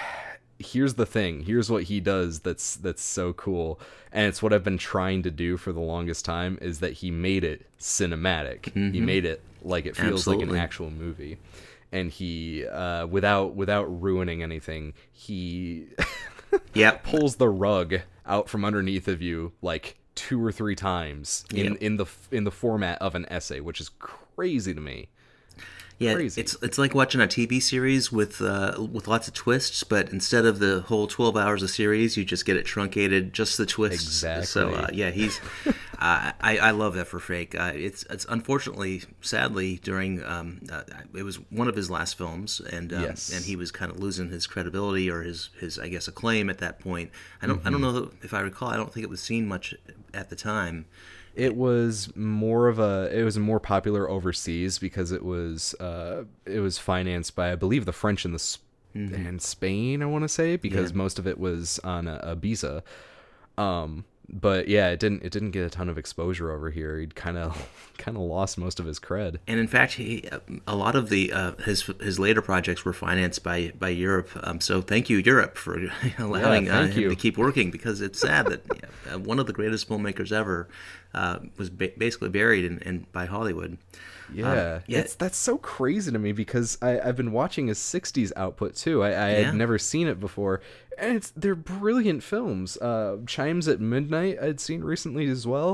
here's the thing. Here's what he does that's that's so cool. And it's what I've been trying to do for the longest time, is that he made it cinematic. He made it like it feels like Absolutely. an actual movie. And he, uh, without without ruining anything, he Yep. pulls the rug out from underneath of you like two or three times in, Yep. in the in the format of an essay, which is crazy to me. Yeah, Crazy. it's it's like watching a T V series with uh, with lots of twists, but instead of the whole twelve hours of series, you just get it truncated, just the twists. Exactly. So uh, yeah, he's uh, I I love F for Fake. Uh, it's it's unfortunately, sadly, during um, uh, it was one of his last films, and um, Yes. and he was kind of losing his credibility or his his I guess acclaim at that point. I don't I don't Mm-hmm. know if I recall. I don't think it was seen much at the time. It was more of a it was more popular overseas because it was uh it was financed by, I believe, the French and the Sp- and Spain, I want to say, because Yeah. most of it was on a Ibiza. Um but yeah, it didn't it didn't get a ton of exposure over here. He'd kind of kind of lost most of his cred. And in fact, he, a lot of the uh, his his later projects were financed by by Europe. Um, so thank you, Europe, for allowing uh, thank him you. to keep working, because it's sad that uh, one of the greatest filmmakers ever uh, was ba- basically buried in, in by Hollywood. Yeah, yeah. it's that's so crazy to me because I, I've been watching his sixties output too. I, I Yeah. had never seen it before, and it's they're brilliant films. Uh, Chimes at Midnight I'd seen recently as well.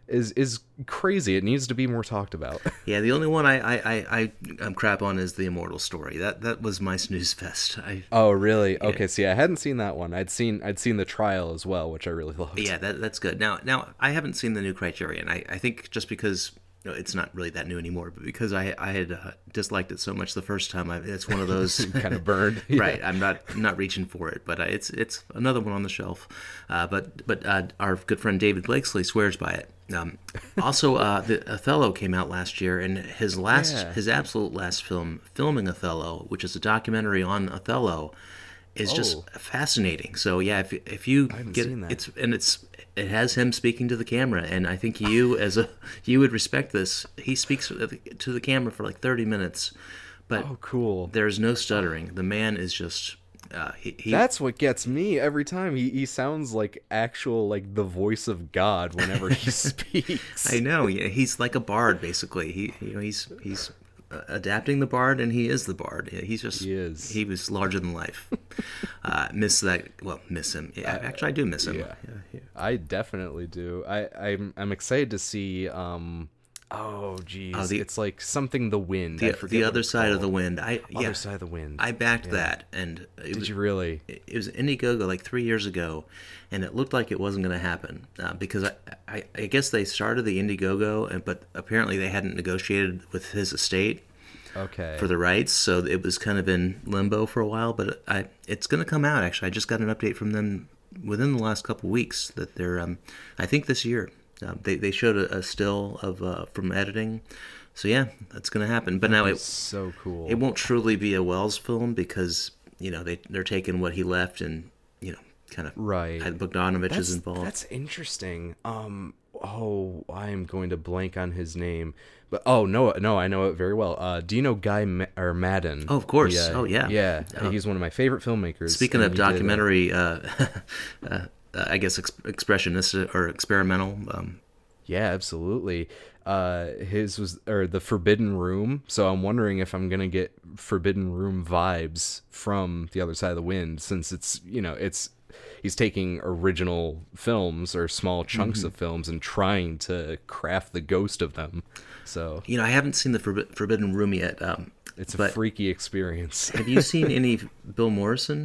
is is crazy. It needs to be more talked about. Yeah, the only one I I, I, I um, crap on is the Immortal story. That that was my snooze fest. I, Oh, really? yeah. Okay, see, I hadn't seen that one. I'd seen I'd seen the trial as well, which I really loved. Yeah, that that's good. Now now I haven't seen the new Criterion. I, I think just because you know, it's not really that new anymore, but because I I had uh, disliked it so much the first time, I, it's one of those Kind of burned. Right. I'm not I'm not reaching for it, but uh, it's it's another one on the shelf. Uh, but but uh, our good friend David Blakesley swears by it. Um, also, uh, the Othello came out last year, and his last Yeah. his absolute last film, filming Othello, which is a documentary on Othello, is Oh. just fascinating. So yeah, if if you haven't get seen that. it's and it's it has him speaking to the camera, and I think you as a you would respect this. He speaks to the camera for like thirty minutes, but Oh, cool. there's no stuttering. The man is just uh, he, he That's what gets me every time. He he sounds like actual like the voice of God whenever he speaks. I know. Yeah, he's like a bard basically. He you know he's he's uh, adapting the bard, and he is the bard. Yeah, He's just He is. he was larger than life. uh, miss that. Well, miss him. Yeah, actually, I do miss him. yeah. Yeah, yeah. I definitely do. I I'm I'm excited to see. Um, oh, geez, Oh, the- it's like something the wind. I The, forget the what other it's side of called. the wind. I Other yeah. side of the wind. I backed that, and it Did was, you really? it was Indiegogo like three years ago, and it looked like it wasn't going to happen uh, because I, I I guess they started the Indiegogo, and but apparently they hadn't negotiated with his estate Okay. for the rights, so it was kind of in limbo for a while. But I it's going to come out actually. I just got an update from them within the last couple weeks that they're um I think this year. Uh, they they showed a, a still of uh, from editing, so yeah, that's going to happen. But now It's it so cool. it won't truly be a Wells film because you know they they're taking what he left and you know kind of Right. Bogdanovich That's, is involved. that's interesting. Um. Oh, I am going to blank on his name. But oh no, no, I know it very well. Uh, do you know Guy Ma- or Madden? Oh, of course. Yeah, Oh, yeah. yeah. Oh. He's one of my favorite filmmakers. Speaking and of he did, uh, documentary, uh, uh, I guess ex- expressionist or experimental. Um, Yeah, absolutely. Uh, his was or the Forbidden Room. So I'm wondering if I'm gonna get Forbidden Room vibes from The Other Side of the Wind, since it's you know it's he's taking original films or small chunks Mm-hmm. of films and trying to craft the ghost of them. So you know, I haven't seen the Forbi- Forbidden Room yet. Um, it's a but freaky experience. have you seen any Bill Morrison?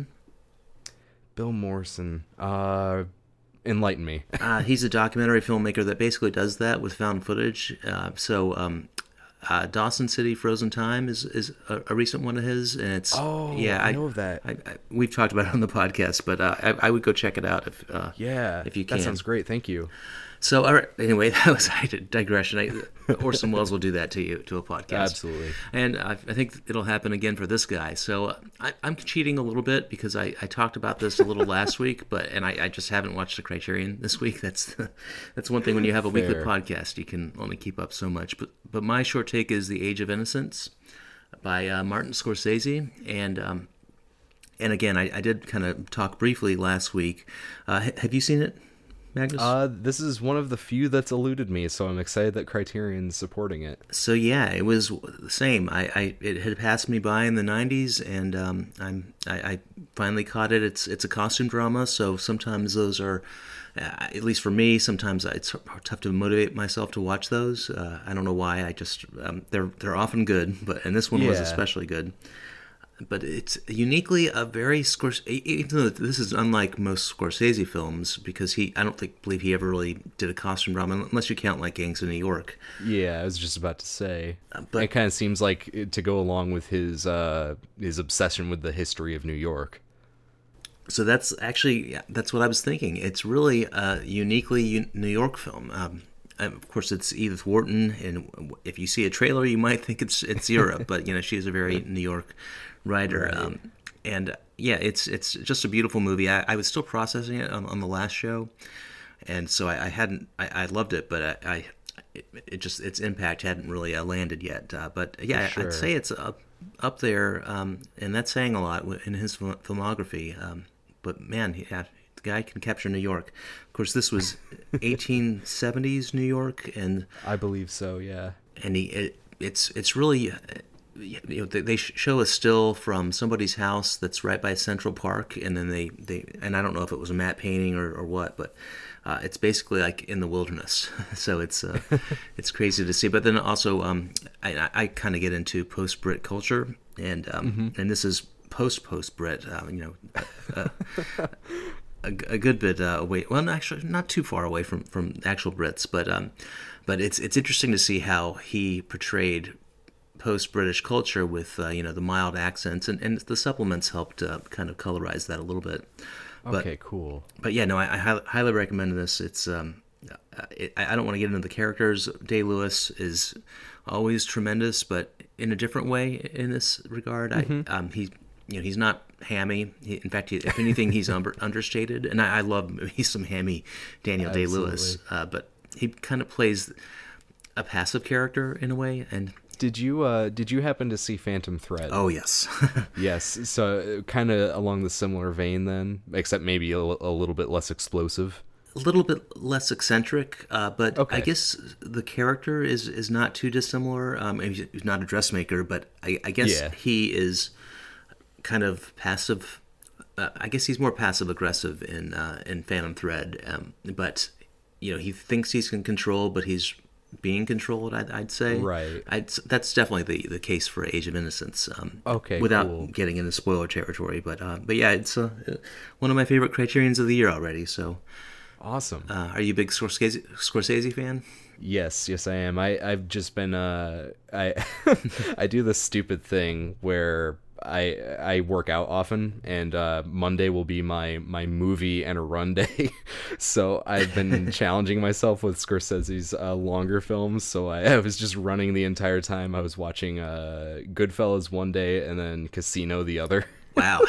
Bill Morrison, uh, enlighten me. Uh, he's a documentary filmmaker that basically does that with found footage. Uh, so, um, uh, Dawson City Frozen Time is is a, a recent one of his, and it's Oh, yeah, I know of that. I, I, we've talked about it on the podcast, but uh, I, I would go check it out if uh, Yeah, if you that can. sounds great. Thank you. So, all right, anyway, that was a digression. I, Orson Welles will do that to you to a podcast. Absolutely. And I, I think it'll happen again for this guy. So uh, I, I'm cheating a little bit because I, I talked about this a little last week, but and I, I just haven't watched the Criterion this week. That's that's one thing when you have a weekly Fair. podcast, you can only keep up so much. But but my short take is The Age of Innocence by uh, Martin Scorsese, and um, and again, I, I did kind of talk briefly last week. Uh, ha- have you seen it, Magnus? Uh, this is one of the few that's eluded me, so I'm excited that Criterion's supporting it. So yeah, it was the same. I, I it had passed me by in the nineties, and um, I'm I, I finally caught it. It's it's a costume drama, so sometimes those are, uh, at least for me, sometimes it's tough to motivate myself to watch those. Uh, I don't know why. I just um, they're they're often good, but and this one was Yeah. especially good. But it's uniquely a very Scorsese, even though this is unlike most Scorsese films, because he, I don't think, believe he ever really did a costume drama, unless you count like Gangs of New York. Yeah, I was just about to say. but- it kind of seems like it, to go along with his uh, his obsession with the history of New York. So that's actually, yeah, that's what I was thinking. It's really a uniquely U- New York film. Um, and of course, it's Edith Wharton, and if you see a trailer, you might think it's it's Europe, but you know she's a very New York writer. Right. Um, and uh, yeah, it's it's just a beautiful movie. I, I was still processing it on, on the last show, and so I, I hadn't. I, I loved it, but I, I it, it just its impact hadn't really uh, landed yet. Uh, but yeah, For sure. I'd say it's up up there, um, and that's saying a lot in his fil- filmography. Um, but man, he, yeah, the guy can capture New York. Of course, this was eighteen seventies New York, and I believe so. Yeah. and he it, it's it's really you know, they, they show a still from somebody's house that's right by Central Park, and then they, they and I don't know if it was a matte painting or, or what, but uh, it's basically like in the wilderness. So it's uh, it's crazy to see. But then also, um, I, I kind of get into post Brit culture, and um, mm-hmm. and this is post post Brit. Uh, you know, uh, a, a good bit uh, away. Well, actually, not too far away from, from actual Brits, but um, but it's it's interesting to see how he portrayed post-British culture with uh, you know, the mild accents, and, and the supplements helped uh, kind of colorize that a little bit. But, okay, cool. But yeah, no, I, I highly, highly recommend this. It's um, it, I don't want to get into the characters. Day-Lewis is always tremendous, but in a different way in this regard. Mm-hmm. I um, he you know he's not hammy. He, in fact, he, if anything, he's under, understated, and I, I love he's some hammy Daniel Day-Lewis, uh, but he kind of plays a passive character in a way. And Did you uh, did you happen to see Phantom Thread? Oh, yes. Yes, so kind of along the similar vein then, except maybe a, a little bit less explosive. A little bit less eccentric, uh, but okay. I guess the character is, is not too dissimilar. Um, he's not a dressmaker, but I, I guess yeah. he is kind of passive. Uh, I guess he's more passive aggressive in uh, in Phantom Thread, um, but you know he thinks he's in control, but he's being controlled. I'd, I'd say, right. I'd, that's definitely the, the case for Age of Innocence. Um, okay, without cool. getting into spoiler territory, but uh, but yeah, it's uh, one of my favorite Criterions of the year already. So awesome. Uh, are you a big Scorsese, Scorsese fan? Yes, yes, I am. I I've just been uh I I do this stupid thing where I I work out often, and uh, Monday will be my, my movie and a run day. So I've been challenging myself with Scorsese's uh, longer films. So I, I was just running the entire time. I was watching uh, Goodfellas one day and then Casino the other. Wow.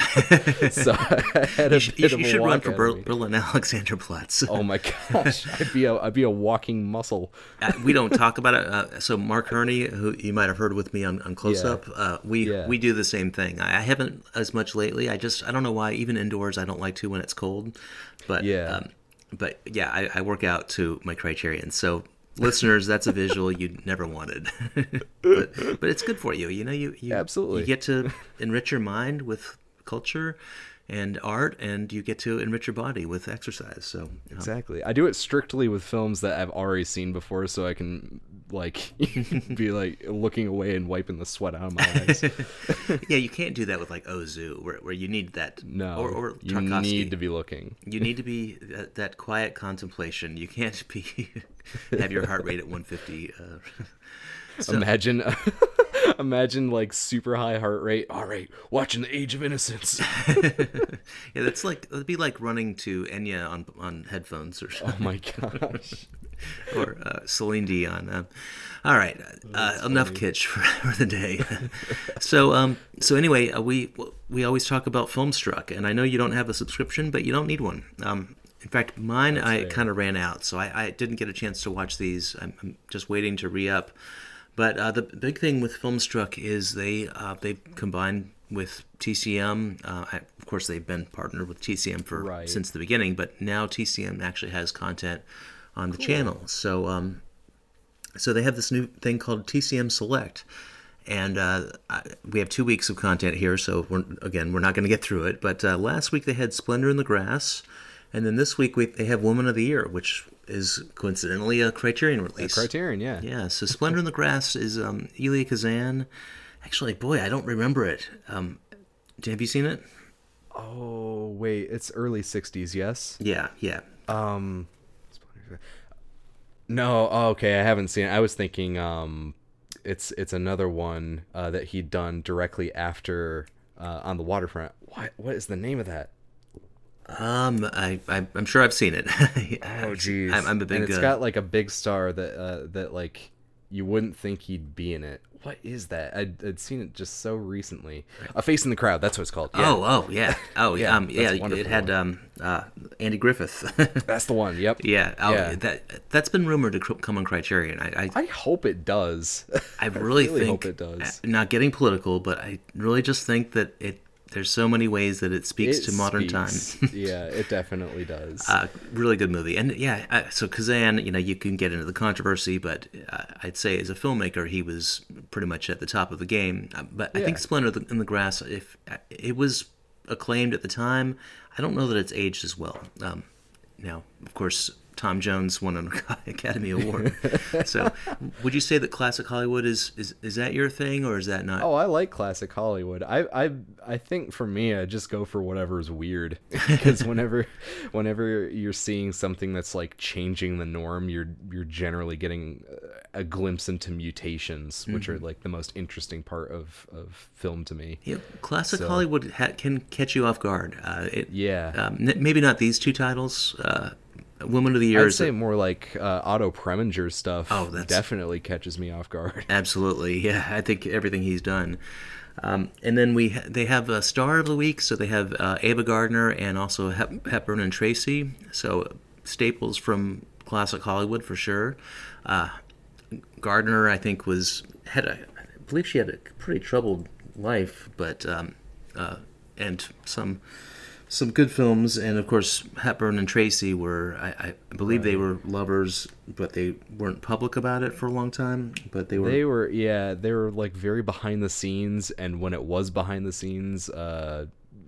So I had a you should, bit you of a should run for Ber- me. Berlin Alexanderplatz. Oh my gosh, I'd be a I'd be a walking muscle. uh, we don't talk about it. Uh, so Mark Herney, who you might have heard with me on, on Close Yeah. Up, uh, we Yeah. we do the same thing. I, I haven't as much lately. I just I don't know why. Even indoors, I don't like to when it's cold. But Yeah. um, but yeah, I, I work out to my Criterion. So listeners, that's a visual you never wanted. but but it's good for you. You know, you, you Absolutely. you get to enrich your mind with culture and art, and you get to enrich your body with exercise. So um, exactly, I do it strictly with films that I've already seen before, so I can like be like looking away and wiping the sweat out of my eyes. Yeah, you can't do that with like Ozu, where where you need that. No, or, or you Tarkovsky. need to be looking. You need to be that, that quiet contemplation. You can't be have your heart rate at one fifty. Uh, so. Imagine, imagine like super high heart rate. All right, watching The Age of Innocence. Yeah, that's like it'd be like running to Enya on on headphones or Oh my gosh. or uh, Celine Dion. Uh, all right, uh, enough kitsch for, for the day. so, um, so anyway, uh, we we always talk about Filmstruck, and I know you don't have a subscription, but you don't need one. Um, in fact, mine That's I fair. kind of ran out, so I, I didn't get a chance to watch these. I'm, I'm just waiting to re-up. But uh, the big thing with Filmstruck is they uh, they combined with T C M. Uh, I, of course, they've been partnered with T C M for Right. since the beginning, but now T C M actually has content on the channel. So um, so they have this new thing called T C M Select, and uh, I, we have two weeks of content here. So we're, again, we're not going to get through it. But uh, last week they had Splendor in the Grass, and then this week we, they have Woman of the Year, which is coincidentally a Criterion release. A Criterion, yeah. Yeah, so Splendor in the Grass is um, Elia Kazan. Actually, boy, I don't remember it. Um, have you seen it? Oh wait, it's early sixties, yes. Yeah, yeah. Um, no, oh, okay, I haven't seen it. I was thinking, um, it's it's another one uh, that he'd done directly after uh, On the Waterfront. What what is the name of that? Um, I, I I'm sure I've seen it. Oh jeez, I'm, I'm a big. And it's uh, got like a big star that uh, that like you wouldn't think he'd be in it. What is that? I'd, I'd seen it just so recently. A Face in the Crowd. That's what it's called. Yeah. Oh, oh, yeah. Oh, Yeah, yeah. Um, that's yeah. a It wonderful had one. um, uh, Andy Griffith. That's the one. Yep. yeah. Oh, Yeah. that that's been rumored to cr- come on Criterion. I I, I hope it does. I really, really think hope it does. uh, not getting political, but I really just think that it there's so many ways that it speaks It to modern speaks. times. Yeah, it definitely does. Uh, really good movie, and yeah, uh, so Kazan, you know, you can get into the controversy, but uh, I'd say as a filmmaker, he was pretty much at the top of the game. Uh, but I Yeah. think Splinter in the Grass, if uh, it was acclaimed at the time, I don't know that it's aged as well. Um, now, of course, Tom Jones won an Academy Award. So, would you say that classic Hollywood is, is is that your thing, or is that not? Oh, I like classic Hollywood. I I I think for me, I just go for whatever's weird, because whenever whenever you're seeing something that's like changing the norm, you're you're generally getting a glimpse into mutations, which mm-hmm. are like the most interesting part of, of film to me. Yeah, classic So- Hollywood ha- can catch you off guard. Uh, it, Yeah. um, n- maybe not these two titles. Uh, Woman of the Year I'd is say more like uh, Otto Preminger's stuff. Oh, that's- definitely catches me off guard. absolutely, yeah. I think everything he's done. Um, and then we ha- they have a star of the week, so they have uh, Ava Gardner and also Hep- Hepburn and Tracy. So staples from classic Hollywood for sure. Uh, Gardner, I think, was had a, I believe she had a pretty troubled life, but um, uh, and some some good films, and of course Hepburn and Tracy were, I, I believe they were lovers, but they weren't public about it for a long time. But they were. They were, yeah, they were like very behind the scenes, and when it was behind the scenes, uh,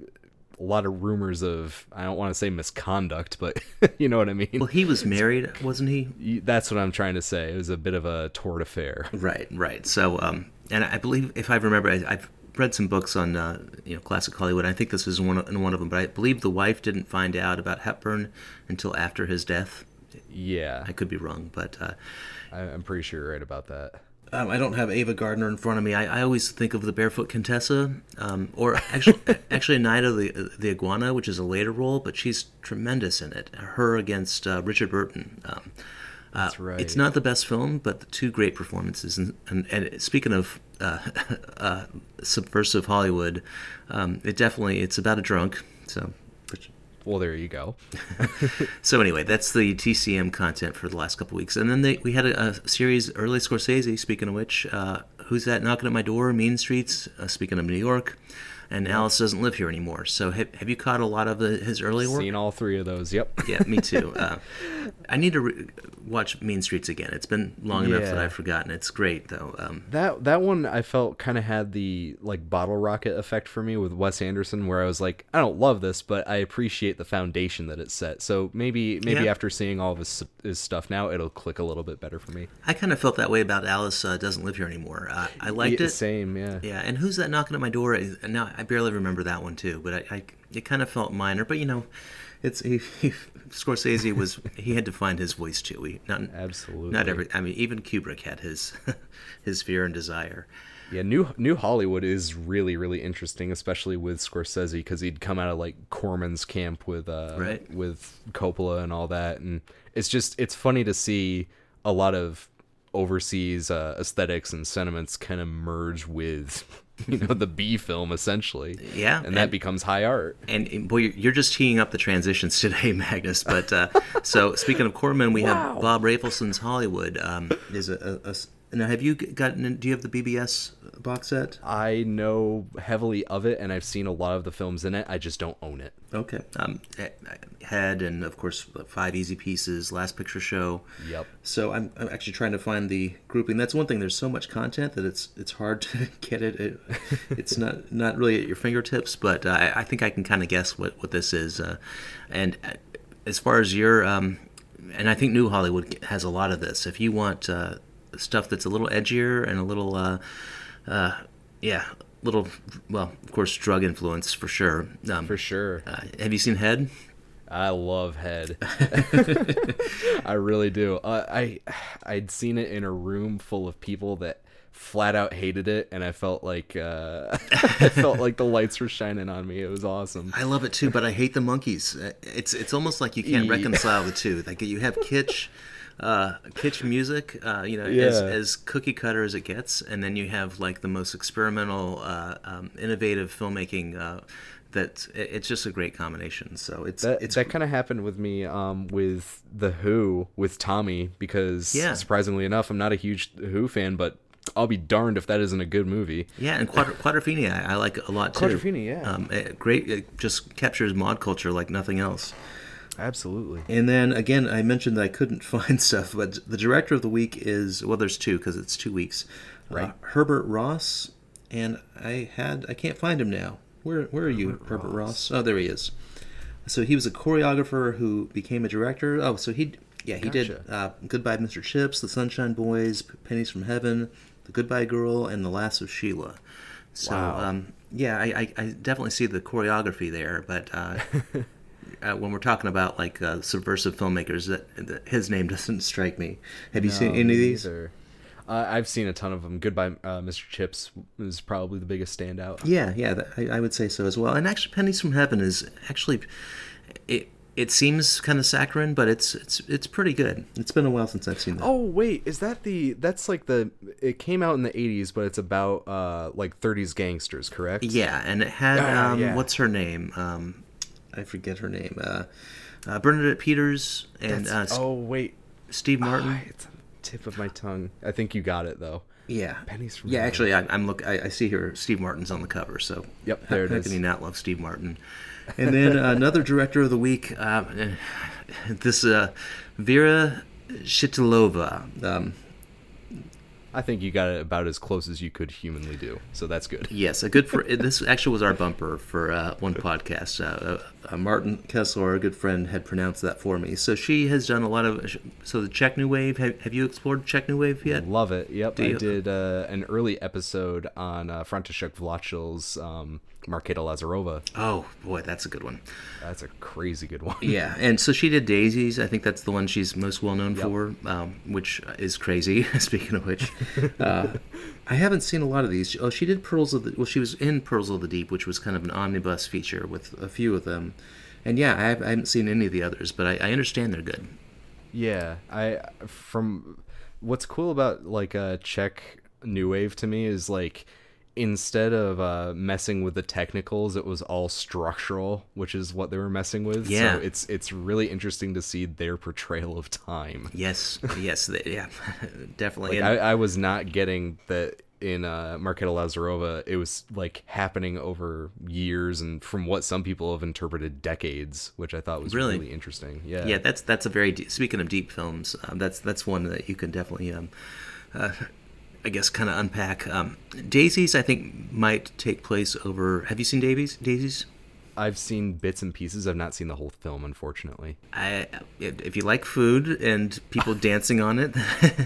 a lot of rumors of, I don't want to say misconduct, but you know what I mean? Well, he was married, wasn't he? You- That's what I'm trying to say. It was a bit of a tort affair. Right, right. So, um, and I believe, if I remember, I, I've read some books on, uh, you know, classic Hollywood. I think this was one of, in one of them, but I believe the wife didn't find out about Hepburn until after his death. Yeah, I could be wrong, but uh, I, I'm pretty sure you're right about that. um, I don't have Ava Gardner in front of me. I, I always think of the Barefoot Contessa, um, or actually, actually Nida the the Iguana, which is a later role, but she's tremendous in it. Her against uh, Richard Burton. Um, That's uh, right. It's not the best film, but the two great performances. And, and, and speaking of uh, uh, subversive Hollywood, um, it definitely it's about a drunk. So, Well, there you go. so anyway, that's the T C M content for the last couple weeks. And then they, we had a, a series, early Scorsese. Speaking of which, uh, Who's That Knocking at My Door? Mean Streets. Uh, speaking of New York. And Alice Doesn't Live Here Anymore. So have, have you caught a lot of the, his early work? Seen all three of those. Yep. Yeah, me too. Uh, I need to re- watch Mean Streets again. It's been long enough that Yeah. I've forgotten. It's great though. Um, That that one I felt kind of had the like bottle rocket effect for me with Wes Anderson, where I was like, I don't love this, but I appreciate the foundation that it set. So maybe maybe Yeah. after seeing all of his, his stuff now, it'll click a little bit better for me. I kind of felt that way about Alice uh, Doesn't Live Here Anymore. Uh, I liked Yeah, it. Same, yeah. Yeah, and Who's That Knocking at My Door? Is- Now I barely remember that one too, but I, I it kind of felt minor. But you know, it's he, he, Scorsese was he had to find his voice too. He, not Absolutely. not every. I mean, even Kubrick had his his fear and desire. Yeah, new New Hollywood is really really interesting, especially with Scorsese, because he'd come out of like Corman's camp with uh Right. with Coppola and all that, and it's just it's funny to see a lot of overseas uh, aesthetics and sentiments kind of merge with you know the B film essentially. Yeah, and that and- becos high art. And, and boy, you're you're just teeing up the transitions today, Magnus. But uh, so speaking of Corman, we Wow. have Bob Rafelson's Hollywood. Um, is a, a, a now have you gotten? Do you have the B B S box set? I know heavily of it, and I've seen a lot of the films in it. I just don't own it. Okay. Um, Head and of course Five Easy Pieces, Last Picture Show. Yep. So I'm, I'm actually trying to find the grouping. That's one thing. There's so much content that it's it's hard to get it. it it's not not really at your fingertips, but uh, I, I think I can kind of guess what what this is. Uh, and uh, as far as your um, and I think New Hollywood has a lot of this. If you want uh, stuff that's a little edgier and a little uh, uh, yeah, little well, of course, drug influence for sure. Um, For sure. uh, have you seen Head? I love Head. I really do. Uh, I I'd seen it in a room full of people that flat out hated it, and I felt like uh, I felt like the lights were shining on me. It was awesome. I love it too, but I hate the monkeys. Uh, It's it's almost like you can't Ye- reconcile the two. Like you have kitsch, uh, kitsch music, uh, you know, as, Yeah. as cookie cutter as it gets, and then you have like the most experimental, uh, um, innovative filmmaking. Uh, that it- it's just a great combination. So it's That it's that kind of happened with me um, with the Who with Tommy, because Yeah. surprisingly enough, I'm not a huge Who fan, but I'll be darned if that isn't a good movie. Yeah, and Quadra- Quadrophenia I, I like a lot too. Quadrophenia, yeah. Um, it, great, it just captures mod culture like nothing else. Absolutely. And then again, I mentioned that I couldn't find stuff, but the director of the week is, well, there's two because it's two weeks. Right. Uh, Herbert Ross, and I had I can't find him now. Where where are you, Herbert Herbert Ross. Ross? Oh, there he is. So he was a choreographer who became a director. Oh, so he yeah he Gotcha. did uh, Goodbye Mister Chips, The Sunshine Boys, Pennies from Heaven, The Goodbye Girl, and The Last of Sheila. So Wow. um, yeah, I, I, I definitely see the choreography there, but. Uh, Uh, when we're talking about like uh, subversive filmmakers, that, that his name doesn't strike me. Have you No, seen any me of these? neither. Uh, I've seen a ton of them. Goodbye, uh, Mister Chips is probably the biggest standout. Yeah, yeah, that, I, I would say so as well. And actually, Pennies from Heaven is actually it. It seems kind of saccharine, but it's it's it's pretty good. It's been a while since I've seen that. Oh wait, is that the? That's like the. It came out in the eighties, but it's about uh like thirties gangsters, correct? Yeah, and it had Ah, um, yeah. what's her name? Um, I forget her name. Uh, uh, Bernadette Peters and uh, That's- oh wait, Steve Martin. Ah, it's on the tip of my tongue. I think you got it though. Yeah, Pennies from yeah. Heaven. Actually, I, I'm look. I, I see here Steve Martin's on the cover. So Yep, how, there it how is. can you not love Steve Martin? And then uh, another director of the week. Uh, this uh, Vera Shitilova. Um, I think you got it about as close as you could humanly do, so that's good. yes, a good for. This actually was our bumper for uh, one podcast. Uh, uh, Martin Kessler, a good friend, had pronounced that for me. So she has done a lot of. So the Czech New Wave. Have, have you explored Czech New Wave yet? Love it. Yep, Do I you? did uh, an early episode on uh, František Vlachil's um, Marketa Lazarova. Oh boy, that's a good one. That's a crazy good one. Yeah, and so she did Daisies. I think that's the one she's most well known Yep. for, um, which is crazy. Speaking of which, uh, I haven't seen a lot of these. Oh, she did Pearls of the. Well, she was in Pearls of the Deep, which was kind of an omnibus feature with a few of them. And yeah, I, have, I haven't seen any of the others, but I, I understand they're good. Yeah, I from what's cool about like uh Czech New Wave to me is like instead of uh messing with the technicals, it was all structural, which is what they were messing with. Yeah. So it's it's really interesting to see their portrayal of time. Yes, yes, they, yeah, definitely. Like And- I, I was not getting that in uh Marketa Lazarova. It was like happening over years and from what some people have interpreted decades, which I thought was Really? really, interesting. Yeah. yeah, that's that's a very deep, speaking of deep films. Um, that's that's one that you can definitely, um, uh, I guess, kind of unpack. Um, Daisies, I think, might take place over. Have you seen Daisies? Daisies? I've seen bits and pieces. I've not seen the whole film, unfortunately. I, if you like food and people dancing on it,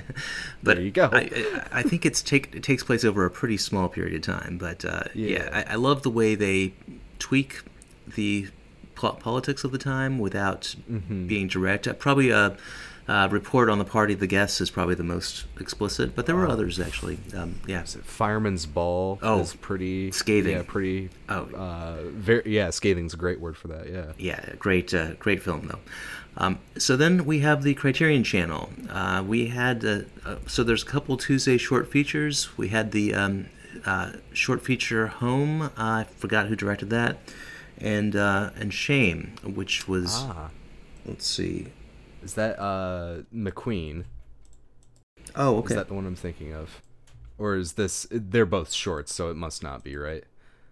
but There you go. I, I I think it's take it takes place over a pretty small period of time. But uh, yeah, Yeah. I, I love the way they tweak the po- politics of the time without Mm-hmm. being direct. Uh, probably a, a report on the party of the guests is probably the most explicit, but there were others actually. Um, yeah, Fireman's Ball Oh, is pretty scathing. Yeah, pretty. Oh. uh, very yeah. Scathing's a great word for that. Yeah. Yeah, great, uh, great film though. Um, so then we have the Criterion Channel. Uh, we had uh, uh, so there's a couple Tuesday short features. We had the um, uh, short feature Home. Uh, I forgot who directed that, and uh, and Shame, which was Ah, let's see. is that uh McQueen? Oh, Is okay. that the one I'm thinking of? Or is this? They're both shorts, so it must not be, right?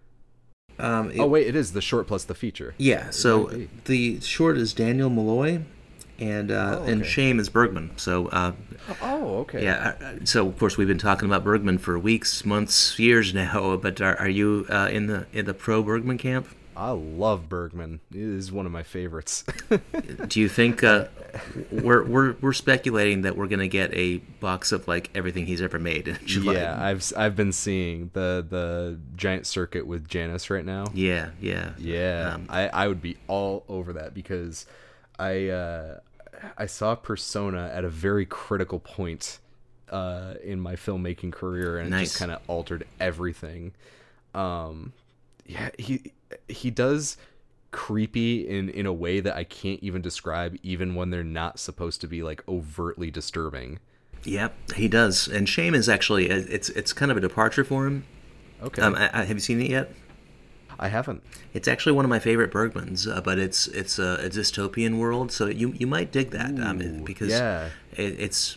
Um, it- Oh wait, it is the short plus the feature. yeah. It So might be. the short is Daniel Malloy, and uh, Oh, and okay. Shame is Bergman. So uh, Oh, okay. yeah. uh, So of course we've been talking about Bergman for weeks, months, years now. But are, are you uh, in the in the pro Bergman camp? I love Bergman. It is one of my favorites. Do you think uh, we're we're we're speculating that we're gonna get a box of like everything he's ever made in July? Yeah, I've I've been seeing the the giant circuit with Janice right now. yeah, yeah, Yeah, Um, I, I would be all over that because I uh, I saw Persona at a very critical point uh, in my filmmaking career, and it Nice. just kind of altered everything. Um, yeah, he he does creepy in in a way that I can't even describe, even when they're not supposed to be like overtly disturbing. Yep, he does. And Shame is actually it's it's kind of a departure for him. Okay, Um, I, I, have you seen it yet? I haven't. It's actually one of my favorite Bergmans, uh, but it's it's a, a dystopian world, so you you might dig that um, Ooh, because yeah. it, it's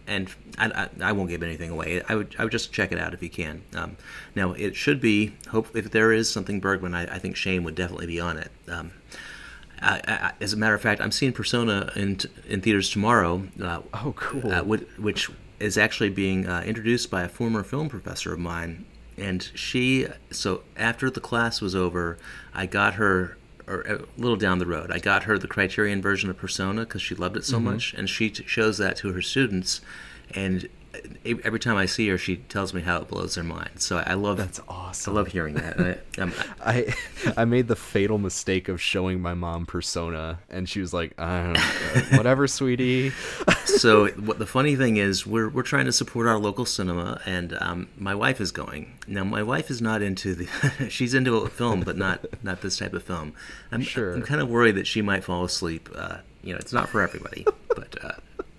and I, I, I won't give anything away. I would I would just check it out if you can. Um, now it should be. Hope if there is something Bergman, I, I think Shane would definitely be on it. Um, I, I, as a matter of fact, I'm seeing Persona in in theaters tomorrow. Uh, Oh, cool. uh, which, which is actually being uh, introduced by a former film professor of mine, and she. So after the class was over, I got her. Or a little down the road, I got her the Criterion version of Persona because she loved it so mm-hmm. much, and she t- shows that to her students, and every time I see her, she tells me how it blows their mind. So I love that's awesome. I love hearing that. I, um, I I made the fatal mistake of showing my mom Persona, and she was like, I don't know, whatever, sweetie. So what the funny thing is, we're we're trying to support our local cinema, and um, my wife is going. Now my wife is not into the. She's into a film, but not not this type of film. I'm sure. I'm kind of worried that she might fall asleep. Uh, you know, it's not for everybody, but. Uh,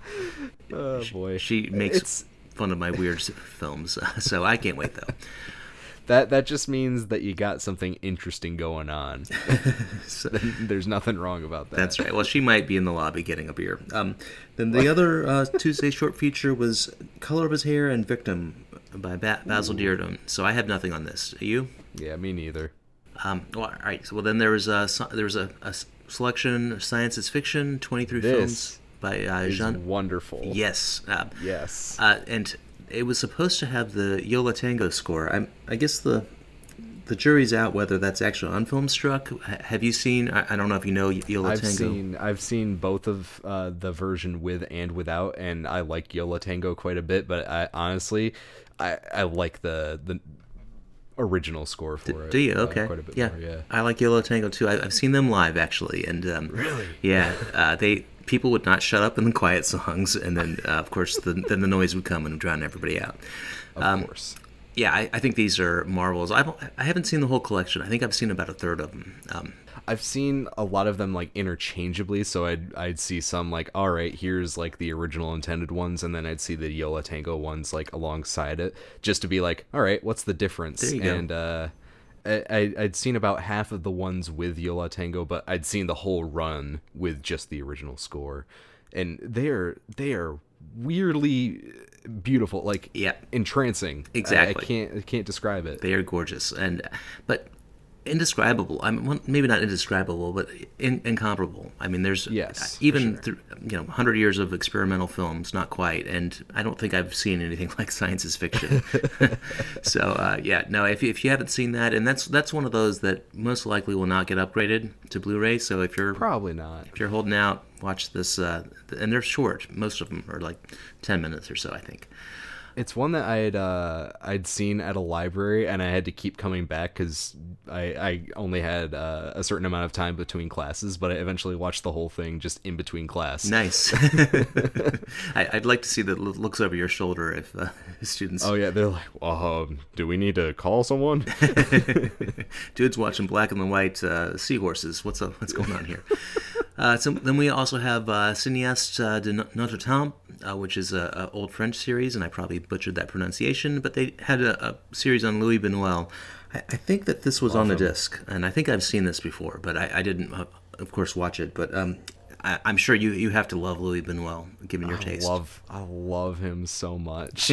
Oh boy, she makes it's... fun of my weird films, so I can't wait though. That that just means that you got something interesting going on. So, there's nothing wrong about that. That's right. Well, she might be in the lobby getting a beer. Um, then the other uh, Tuesday short feature was "Color of His Hair" and "Victim" by ba- Basil Dearden. So I have nothing on this. You? Yeah, me neither. Um, well, all right. So, well, then there was a there was a, a selection of science is fiction, twenty-three this. films. By uh, Jean. Wonderful. Yes. Uh, yes. Uh, and it was supposed to have the Yo La Tengo score. I, I guess the the jury's out whether that's actually on Filmstruck. H- have you seen? I, I don't know if you know Yo La I've Tengo. seen I've seen both of uh, the version with and without, and I like Yo La Tengo quite a bit. But I honestly, I, I like the the original score for D- it. Do you? Uh, Okay. quite a bit yeah. more, yeah. I like Yo La Tengo too. I, I've seen them live actually, and um, really, yeah, uh, they. People would not shut up in the quiet songs, and then, uh, of course, the, then the noise would come and drown everybody out. Of um, course. Yeah, I, I think these are marvels. I've, I haven't seen the whole collection. I think I've seen about a third of them. Um, I've seen a lot of them like interchangeably, so I'd I'd see some like, all right, here's like the original intended ones, and then I'd see the Yo La Tengo ones like alongside it, just to be like, all right, what's the difference? There you go. And uh, I, I'd seen about half of the ones with Yo La Tengo, but I'd seen the whole run with just the original score, and they are they are weirdly beautiful, like yeah, entrancing. Exactly. I, I can't I can't describe it. They are gorgeous, and but indescribable. I mean, well, maybe not indescribable, but in, incomparable. I mean, there's yes, even sure. through you know one hundred years of experimental films, not quite, and I don't think I've seen anything like science is fiction. So uh, yeah, no, if you, if you haven't seen that, and that's that's one of those that most likely will not get upgraded to Blu-ray. So if you're probably not, if you're holding out, watch this. Uh, and they're short. Most of them are like ten minutes or so, I think. It's one that I'd uh, I'd seen at a library, and I had to keep coming back because I, I only had uh, a certain amount of time between classes, but I eventually watched the whole thing just in between class. Nice. I, I'd like to see that looks over your shoulder if uh, students... Oh, yeah, they're like, uh, do we need to call someone? Dude's watching black and white uh, seahorses. What's up? What's going on here? Uh, so then we also have uh, Cinéastes uh, de Notre Dame, uh, which is an old French series, and I probably butchered that pronunciation, but they had a, a series on Louis Buñuel. I, I think that this was Love on the him. disc, and I think I've seen this before, but I, I didn't, uh, of course, watch it. But um, I, I'm sure you, you have to love Louis Buñuel, given your I taste. love I love him so much.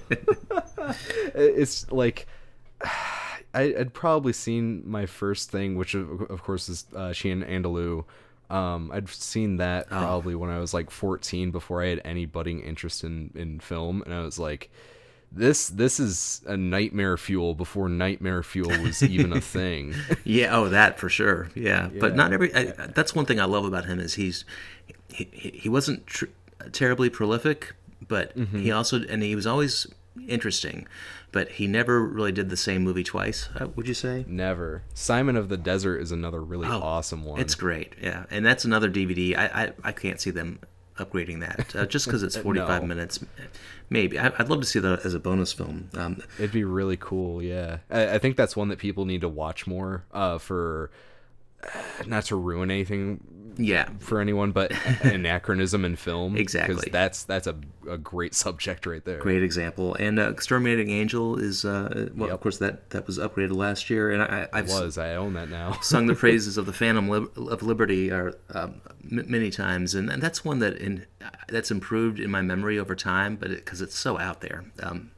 It's like I, I'd probably seen my first thing, which of, of course is uh, Chien Andalou. Um, I'd seen that probably oh. when I was like fourteen, before I had any budding interest in, in film, and I was like, this this is a nightmare fuel before nightmare fuel was even a thing. Yeah, oh, that for sure. Yeah, yeah. But not every. I, that's one thing I love about him is he's he he wasn't tr- terribly prolific, but mm-hmm. he also and he was always interesting, but he never really did the same movie twice. Uh, would you say? Never. Simon of the Desert is another really oh, awesome one. It's great, yeah, and that's another D V D. I I, I can't see them upgrading that uh, just because it's forty-five no. minutes. Maybe I, I'd love to see that as a bonus film. Um, It'd be really cool. Yeah, I, I think that's one that people need to watch more uh, for. Not to ruin anything Yeah. for anyone, but anachronism in film. Exactly. Because that's that's a, a great subject right there. Great example. And uh, Exterminating Angel is, uh, well, Yep. of course, that, that was upgraded last year. And I, I've It was. I own that now. sung the praises of the Phantom Lib- of Liberty are, um, m- many times. And, and that's one that in that's improved in my memory over time, but because it, it's so out there. Um,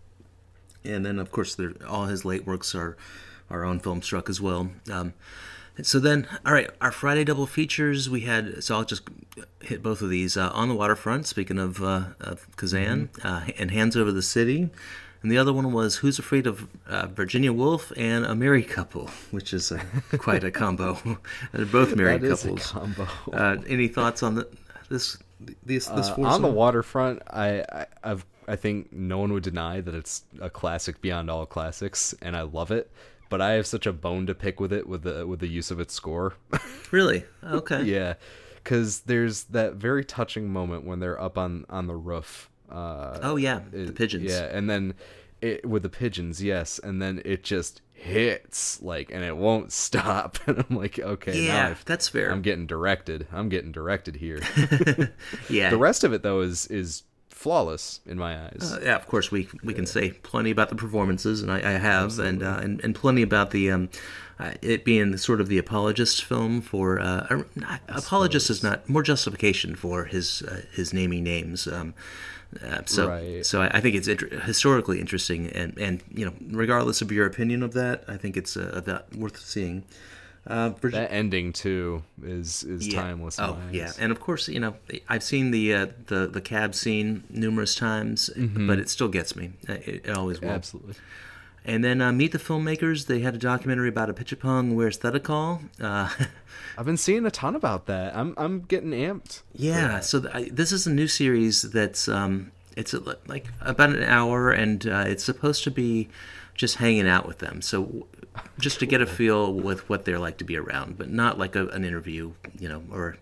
and then, of course, there, all his late works are, are on Filmstruck as well. Um, So then, all right, our Friday double features, we had, so I'll just hit both of these. Uh, On the Waterfront, speaking of, uh, of Kazan, mm-hmm. uh, and Hands Over the City. And the other one was Who's Afraid of uh, Virginia Woolf and A Married Couple, which is uh, quite a combo. They're both married that couples. Is a combo. uh, any thoughts on the, this this, this uh, foursome? On the Waterfront, I, I, I've, I think no one would deny that it's a classic beyond all classics, and I love it. But I have such a bone to pick with it with the with the use of its score. Really? Okay. Yeah, because there's that very touching moment when they're up on, on the roof. Uh, oh yeah, it, the pigeons. Yeah, and then it, with the pigeons, yes, and then it just hits like, and it won't stop. And I'm like, okay, yeah, now I've, that's fair. I'm getting directed. I'm getting directed here. Yeah. The rest of it though is is. flawless in my eyes. Uh, yeah, of course we we can say plenty about the performances, and I, I have, and, uh, and and plenty about the um, uh, it being sort of the apologist film for uh, uh, not, apologist is not more justification for his uh, his naming names. Um, uh, so right. so I, I think it's inter- historically interesting, and, and you know regardless of your opinion of that, I think it's uh, that worth seeing. Uh, Virgin- that ending too is is yeah. timeless. Oh yeah, and of course you know I've seen the uh, the the cab scene numerous times, mm-hmm. but it still gets me. It, it always will. Absolutely. And then uh, Meet the Filmmakers. They had a documentary about a Pitchapong Where's Thedakal. Uh I've been seeing a ton about that. I'm I'm getting amped. Yeah. So th- I, this is a new series that's um it's a, like about an hour, and uh, it's supposed to be just hanging out with them. So just to get a feel with what they're like to be around, but not like a, an interview, you know, or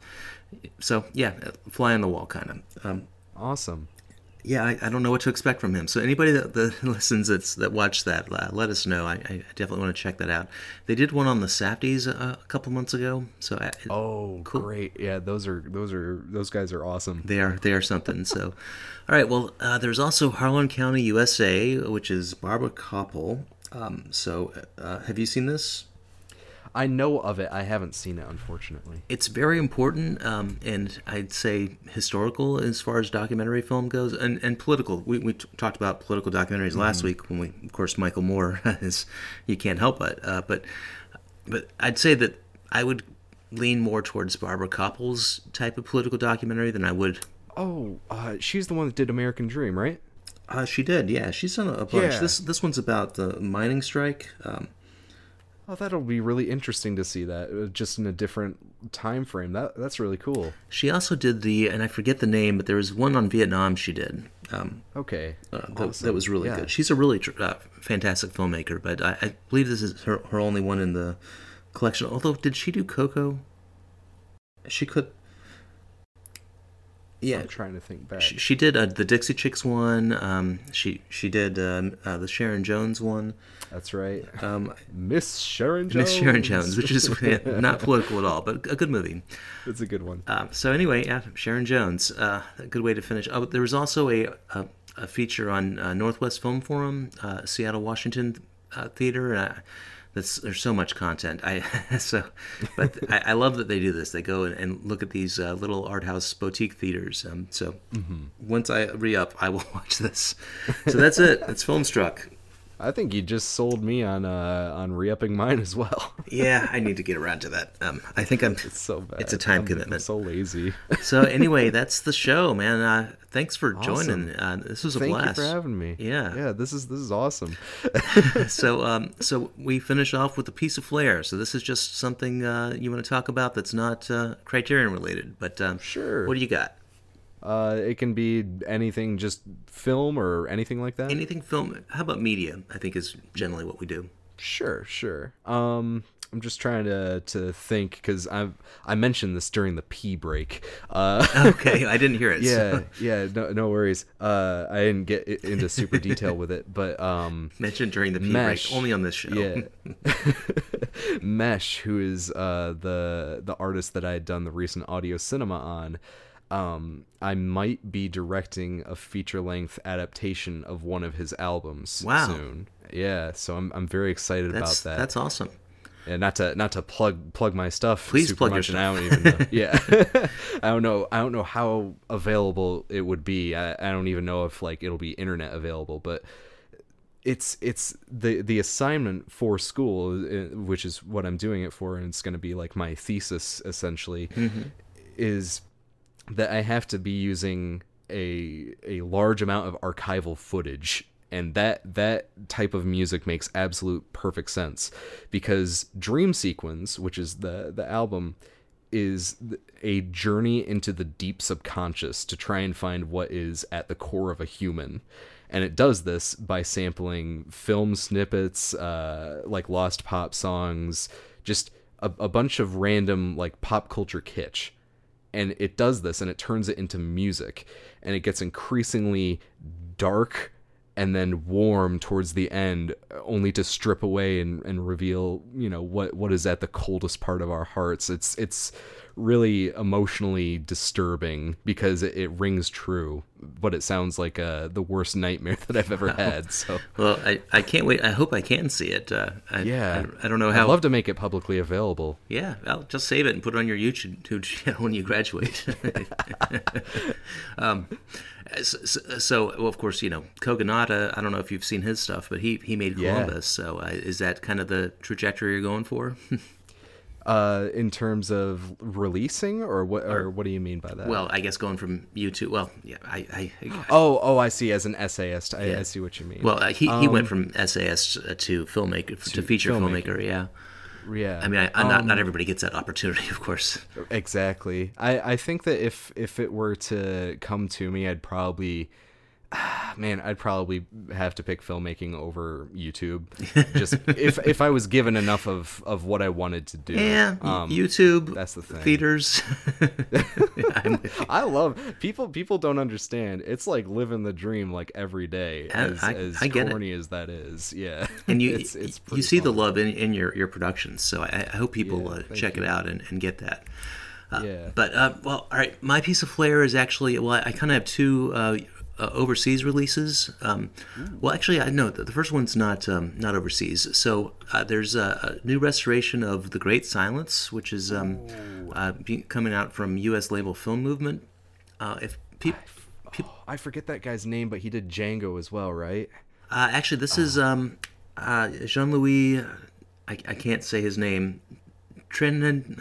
so yeah, fly on the wall kind of. Um, awesome. Yeah, I, I don't know what to expect from him. So anybody that, that listens that's that watched that, uh, let us know. I, I definitely want to check that out. They did one on the Safdies a, a couple months ago. So I, oh, cool. Great! Yeah, those are those are those guys are awesome. They are they are something. So, all right. Well, uh, there's also Harlan County, U S A, which is Barbara Koppel. Um, so, uh, have you seen this? I know of it. I haven't seen it, unfortunately. It's very important, um, and I'd say historical as far as documentary film goes, and, and political. We we t- talked about political documentaries mm-hmm. last week when we, of course, Michael Moore is you can't help it. Uh, but but I'd say that I would lean more towards Barbara Koppel's type of political documentary than I would. Oh, uh, she's the one that did American Dream, right? Uh, she did, yeah. She's done a bunch. Yeah. This this one's about the mining strike. Um, oh, that'll be really interesting to see that, uh, just in a different time frame. That that's really cool. She also did the, and I forget the name, but there was one on Vietnam she did. Um, okay, uh, that, awesome. that was really yeah. good. She's a really tr- uh, fantastic filmmaker, but I, I believe this is her, her only one in the collection. Although, did she do Coco? She could. Yeah, I'm trying to think back. She, she did uh, the Dixie Chicks one. Um, she she did um, uh, the Sharon Jones one. That's right. Um, Miss Sharon Jones. Miss Sharon Jones, which is not political at all, but a good movie. It's a good one. Um, so anyway, yeah, Sharon Jones, uh, a good way to finish. Oh, there was also a a, a feature on uh, Northwest Film Forum, uh, Seattle, Washington uh, theater. Uh, That's, there's so much content. I so, but I, I love that they do this. They go and, and look at these uh, little art house boutique theaters. Um, so mm-hmm. once I re-up, I will watch this. So that's it. It's Filmstruck. I think you just sold me on uh, on re-upping mine as well. Yeah, I need to get around to that. Um, I think I'm. It's so bad. It's a time I'm, commitment. I'm so lazy. So anyway, that's the show, man. Uh, thanks for awesome. joining. Uh, this was a Thank blast. Thank you for having me. Yeah, yeah. This is this is awesome. so um, so we finish off with a piece of flair. So this is just something uh, you want to talk about that's not uh, Criterion related, but um, sure. What do you got? Uh, it can be anything, just film or anything like that. Anything film. How about media? I think is generally what we do. Sure, sure. Um, I'm just trying to to think because I I mentioned this during the pee break. Uh, okay, I didn't hear it. Yeah, So. yeah, no, no worries. Uh, I didn't get into super detail with it, but um, mentioned during the pee Mesh, break, only on this show. Yeah, Mesh, who is uh, the the artist that I had done the recent audio cinema on. Um, I might be directing a feature length adaptation of one of his albums wow. soon. Yeah, so I'm I'm very excited that's, about that. That's awesome. And not to not to plug plug my stuff. Please super plug much, your and stuff. I don't even know. Yeah, I don't know. I don't know how available it would be. I, I don't even know if like it'll be internet available. But it's it's the the assignment for school, which is what I'm doing it for, and it's going to be like my thesis essentially, mm-hmm. is that I have to be using a a large amount of archival footage. And that that type of music makes absolute perfect sense because Dream Sequence, which is the the album, is a journey into the deep subconscious to try and find what is at the core of a human. And it does this by sampling film snippets, uh, like lost pop songs, just a, a bunch of random like pop culture kitsch. And it does this and it turns it into music. And it gets increasingly dark and then warm towards the end, only to strip away and, and reveal, you know, what, what is at the coldest part of our hearts. It's it's really emotionally disturbing because it, it rings true, but it sounds like uh, the worst nightmare that I've ever had. So, well, I, I can't wait. I hope I can see it. Uh, I, yeah, I, I don't know how. I'd love to make it publicly available. Yeah, well, just save it and put it on your YouTube channel when you graduate. um, so, so, well, of course, you know, Kogonada, I don't know if you've seen his stuff, but he, he made Columbus. Yeah. So uh, is that kind of the trajectory you're going for? uh, in terms of releasing, or what? Or, or what do you mean by that? Well, I guess going from YouTube. Well, yeah, I. I, I oh, oh, I see. As an essayist, I, yeah. I see what you mean. Well, uh, he um, he went from essayist to filmmaker to, to feature filmmaker. filmmaker. Yeah. Yeah, I mean, I, I, not um, not everybody gets that opportunity, of course. Exactly. I, I think that if if it were to come to me, I'd probably, man, I'd probably have to pick filmmaking over YouTube. Just if if I was given enough of, of what I wanted to do. Yeah, um, YouTube. That's the thing. Theaters. I love people. People don't understand. It's like living the dream, like every day. As, I, as I corny it. as that is, yeah. And you it's, it's you see fun. the love in, in your, your productions. So I, I hope people yeah, uh, check you. it out and, and get that. Uh, yeah. But uh, well, all right. My piece of flair is actually well. I, I kind of have two. Uh, Uh, overseas releases. Um, well, actually, I know the first one's not um, not overseas. So uh, there's a, a new restoration of The Great Silence, which is um, uh, be, coming out from U S label Film Movement. Uh, if people, oh, I forget that guy's name, but he did Django as well, right? Uh, actually, this oh. is um, uh, Jean-Louis. I, I can't say his name. Trin,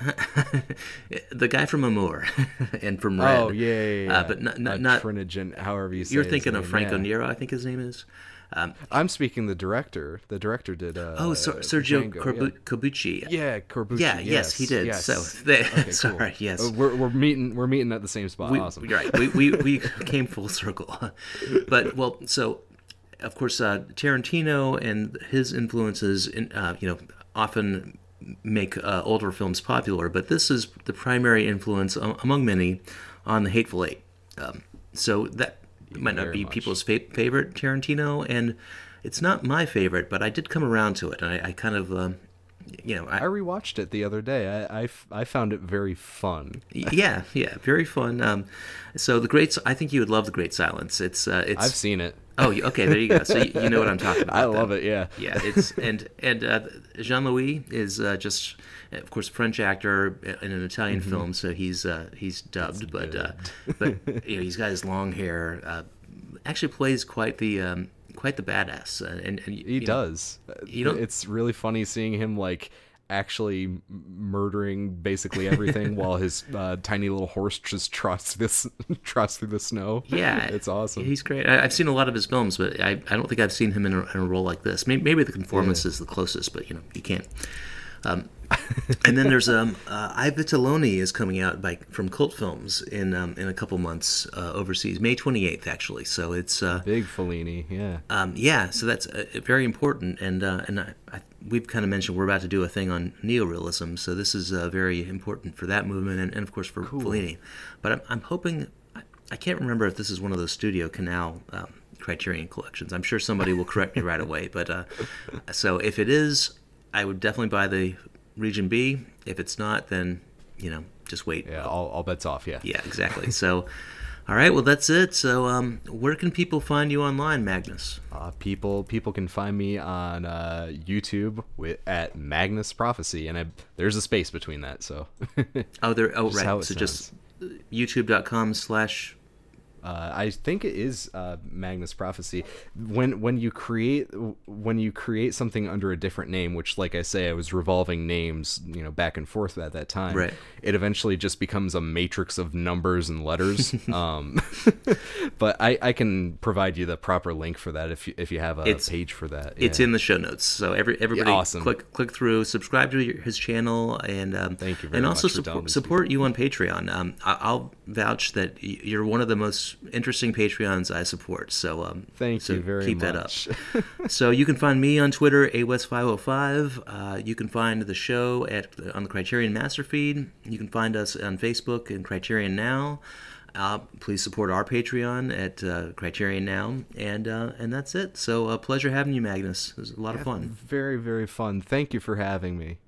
the guy from Amour and from Red. Oh yeah, yeah, yeah. Uh, but not not, uh, not Trinogen, however you say. You're thinking his of name. Franco yeah. Nero, I think his name is. Um, I'm speaking the director. The director did. Uh, oh, so, Sergio Django, Corbu- yeah. Corbucci. Yeah, Corbucci. Yeah, yes, yes, he did. Yes. So, they, okay, sorry, cool. yes, uh, we're we're meeting we're meeting at the same spot. We, awesome. Right. We, we we came full circle. But well, so of course uh, Tarantino and his influences, in, uh, you know, often make uh, older films popular, but this is the primary influence um, among many on The Hateful Eight. Um, so that yeah, might not be much. people's fa- favorite Tarantino, and it's not my favorite, but I did come around to it, and I, I kind of, um, you know, I, I rewatched it the other day. I, I, I found it very fun. yeah, yeah, very fun. Um, so the Great, I think you would love The Great Silence. It's, uh, it's. I've seen it. Oh, okay, there you go. So you, you know what I'm talking about. I love then. it. Yeah, yeah. It's and and uh, Jean-Louis is uh, just, of course, a French actor in an Italian mm-hmm. film, so he's uh, he's dubbed, but uh, but you know he's got his long hair. Uh, actually, plays quite the um, quite the badass, uh, and, and he does. Know, you know, it's really funny seeing him like actually murdering basically everything while his uh, tiny little horse just trots this trots through the snow. Yeah, it's awesome. He's great. I, I've seen a lot of his films, but I, I don't think I've seen him in a, in a role like this. Maybe, maybe The Conformist yeah. is the closest, but you know you can't. Um, and then there's um, uh, I Vitelloni is coming out by from Cult Films in um, in a couple months uh, overseas, May twenty-eighth actually. So it's uh, big Fellini, yeah, um, yeah. So that's uh, very important, and uh, and I, I, we've kind of mentioned we're about to do a thing on neorealism, so this is uh, very important for that movement, and, and of course for cool. Fellini. But I'm, I'm hoping, I, I can't remember if this is one of those Studio Canal um, Criterion collections. I'm sure somebody will correct me right away. But uh, so if it is, I would definitely buy the Region B. If it's not, then, you know, just wait. Yeah, all, all bets off, yeah. Yeah, exactly. So, all right, well, that's it. So um, where can people find you online, Magnus? Uh, people people can find me on uh, YouTube with, at Magnus Prophecy, and I, there's a space between that, so. oh, there. Oh, just right. So sounds. just youtube.com slash... Uh, I think it is uh, Magnus Prophecy. When when you create when you create something under a different name, which, like I say, I was revolving names, you know, back and forth at that time. Right. It eventually just becomes a matrix of numbers and letters. um, but I, I can provide you the proper link for that if you if you have a it's, page for that. It's yeah. in the show notes, so every everybody yeah, awesome. click click through, subscribe to your, his channel, and um, thank you very and much also for support, support you on Patreon. Um, I, I'll vouch that you're one of the most interesting Patreons I support. So um, thank so you very keep much. that up. So you can find me on Twitter, A West five oh five. Uh, you can find the show at on the Criterion Master Feed. You can find us on Facebook and Criterion Now. Uh, please support our Patreon at uh, Criterion Now, and uh, and that's it. So a uh, pleasure having you, Magnus. It was a lot yeah, of fun. Very, very fun. Thank you for having me.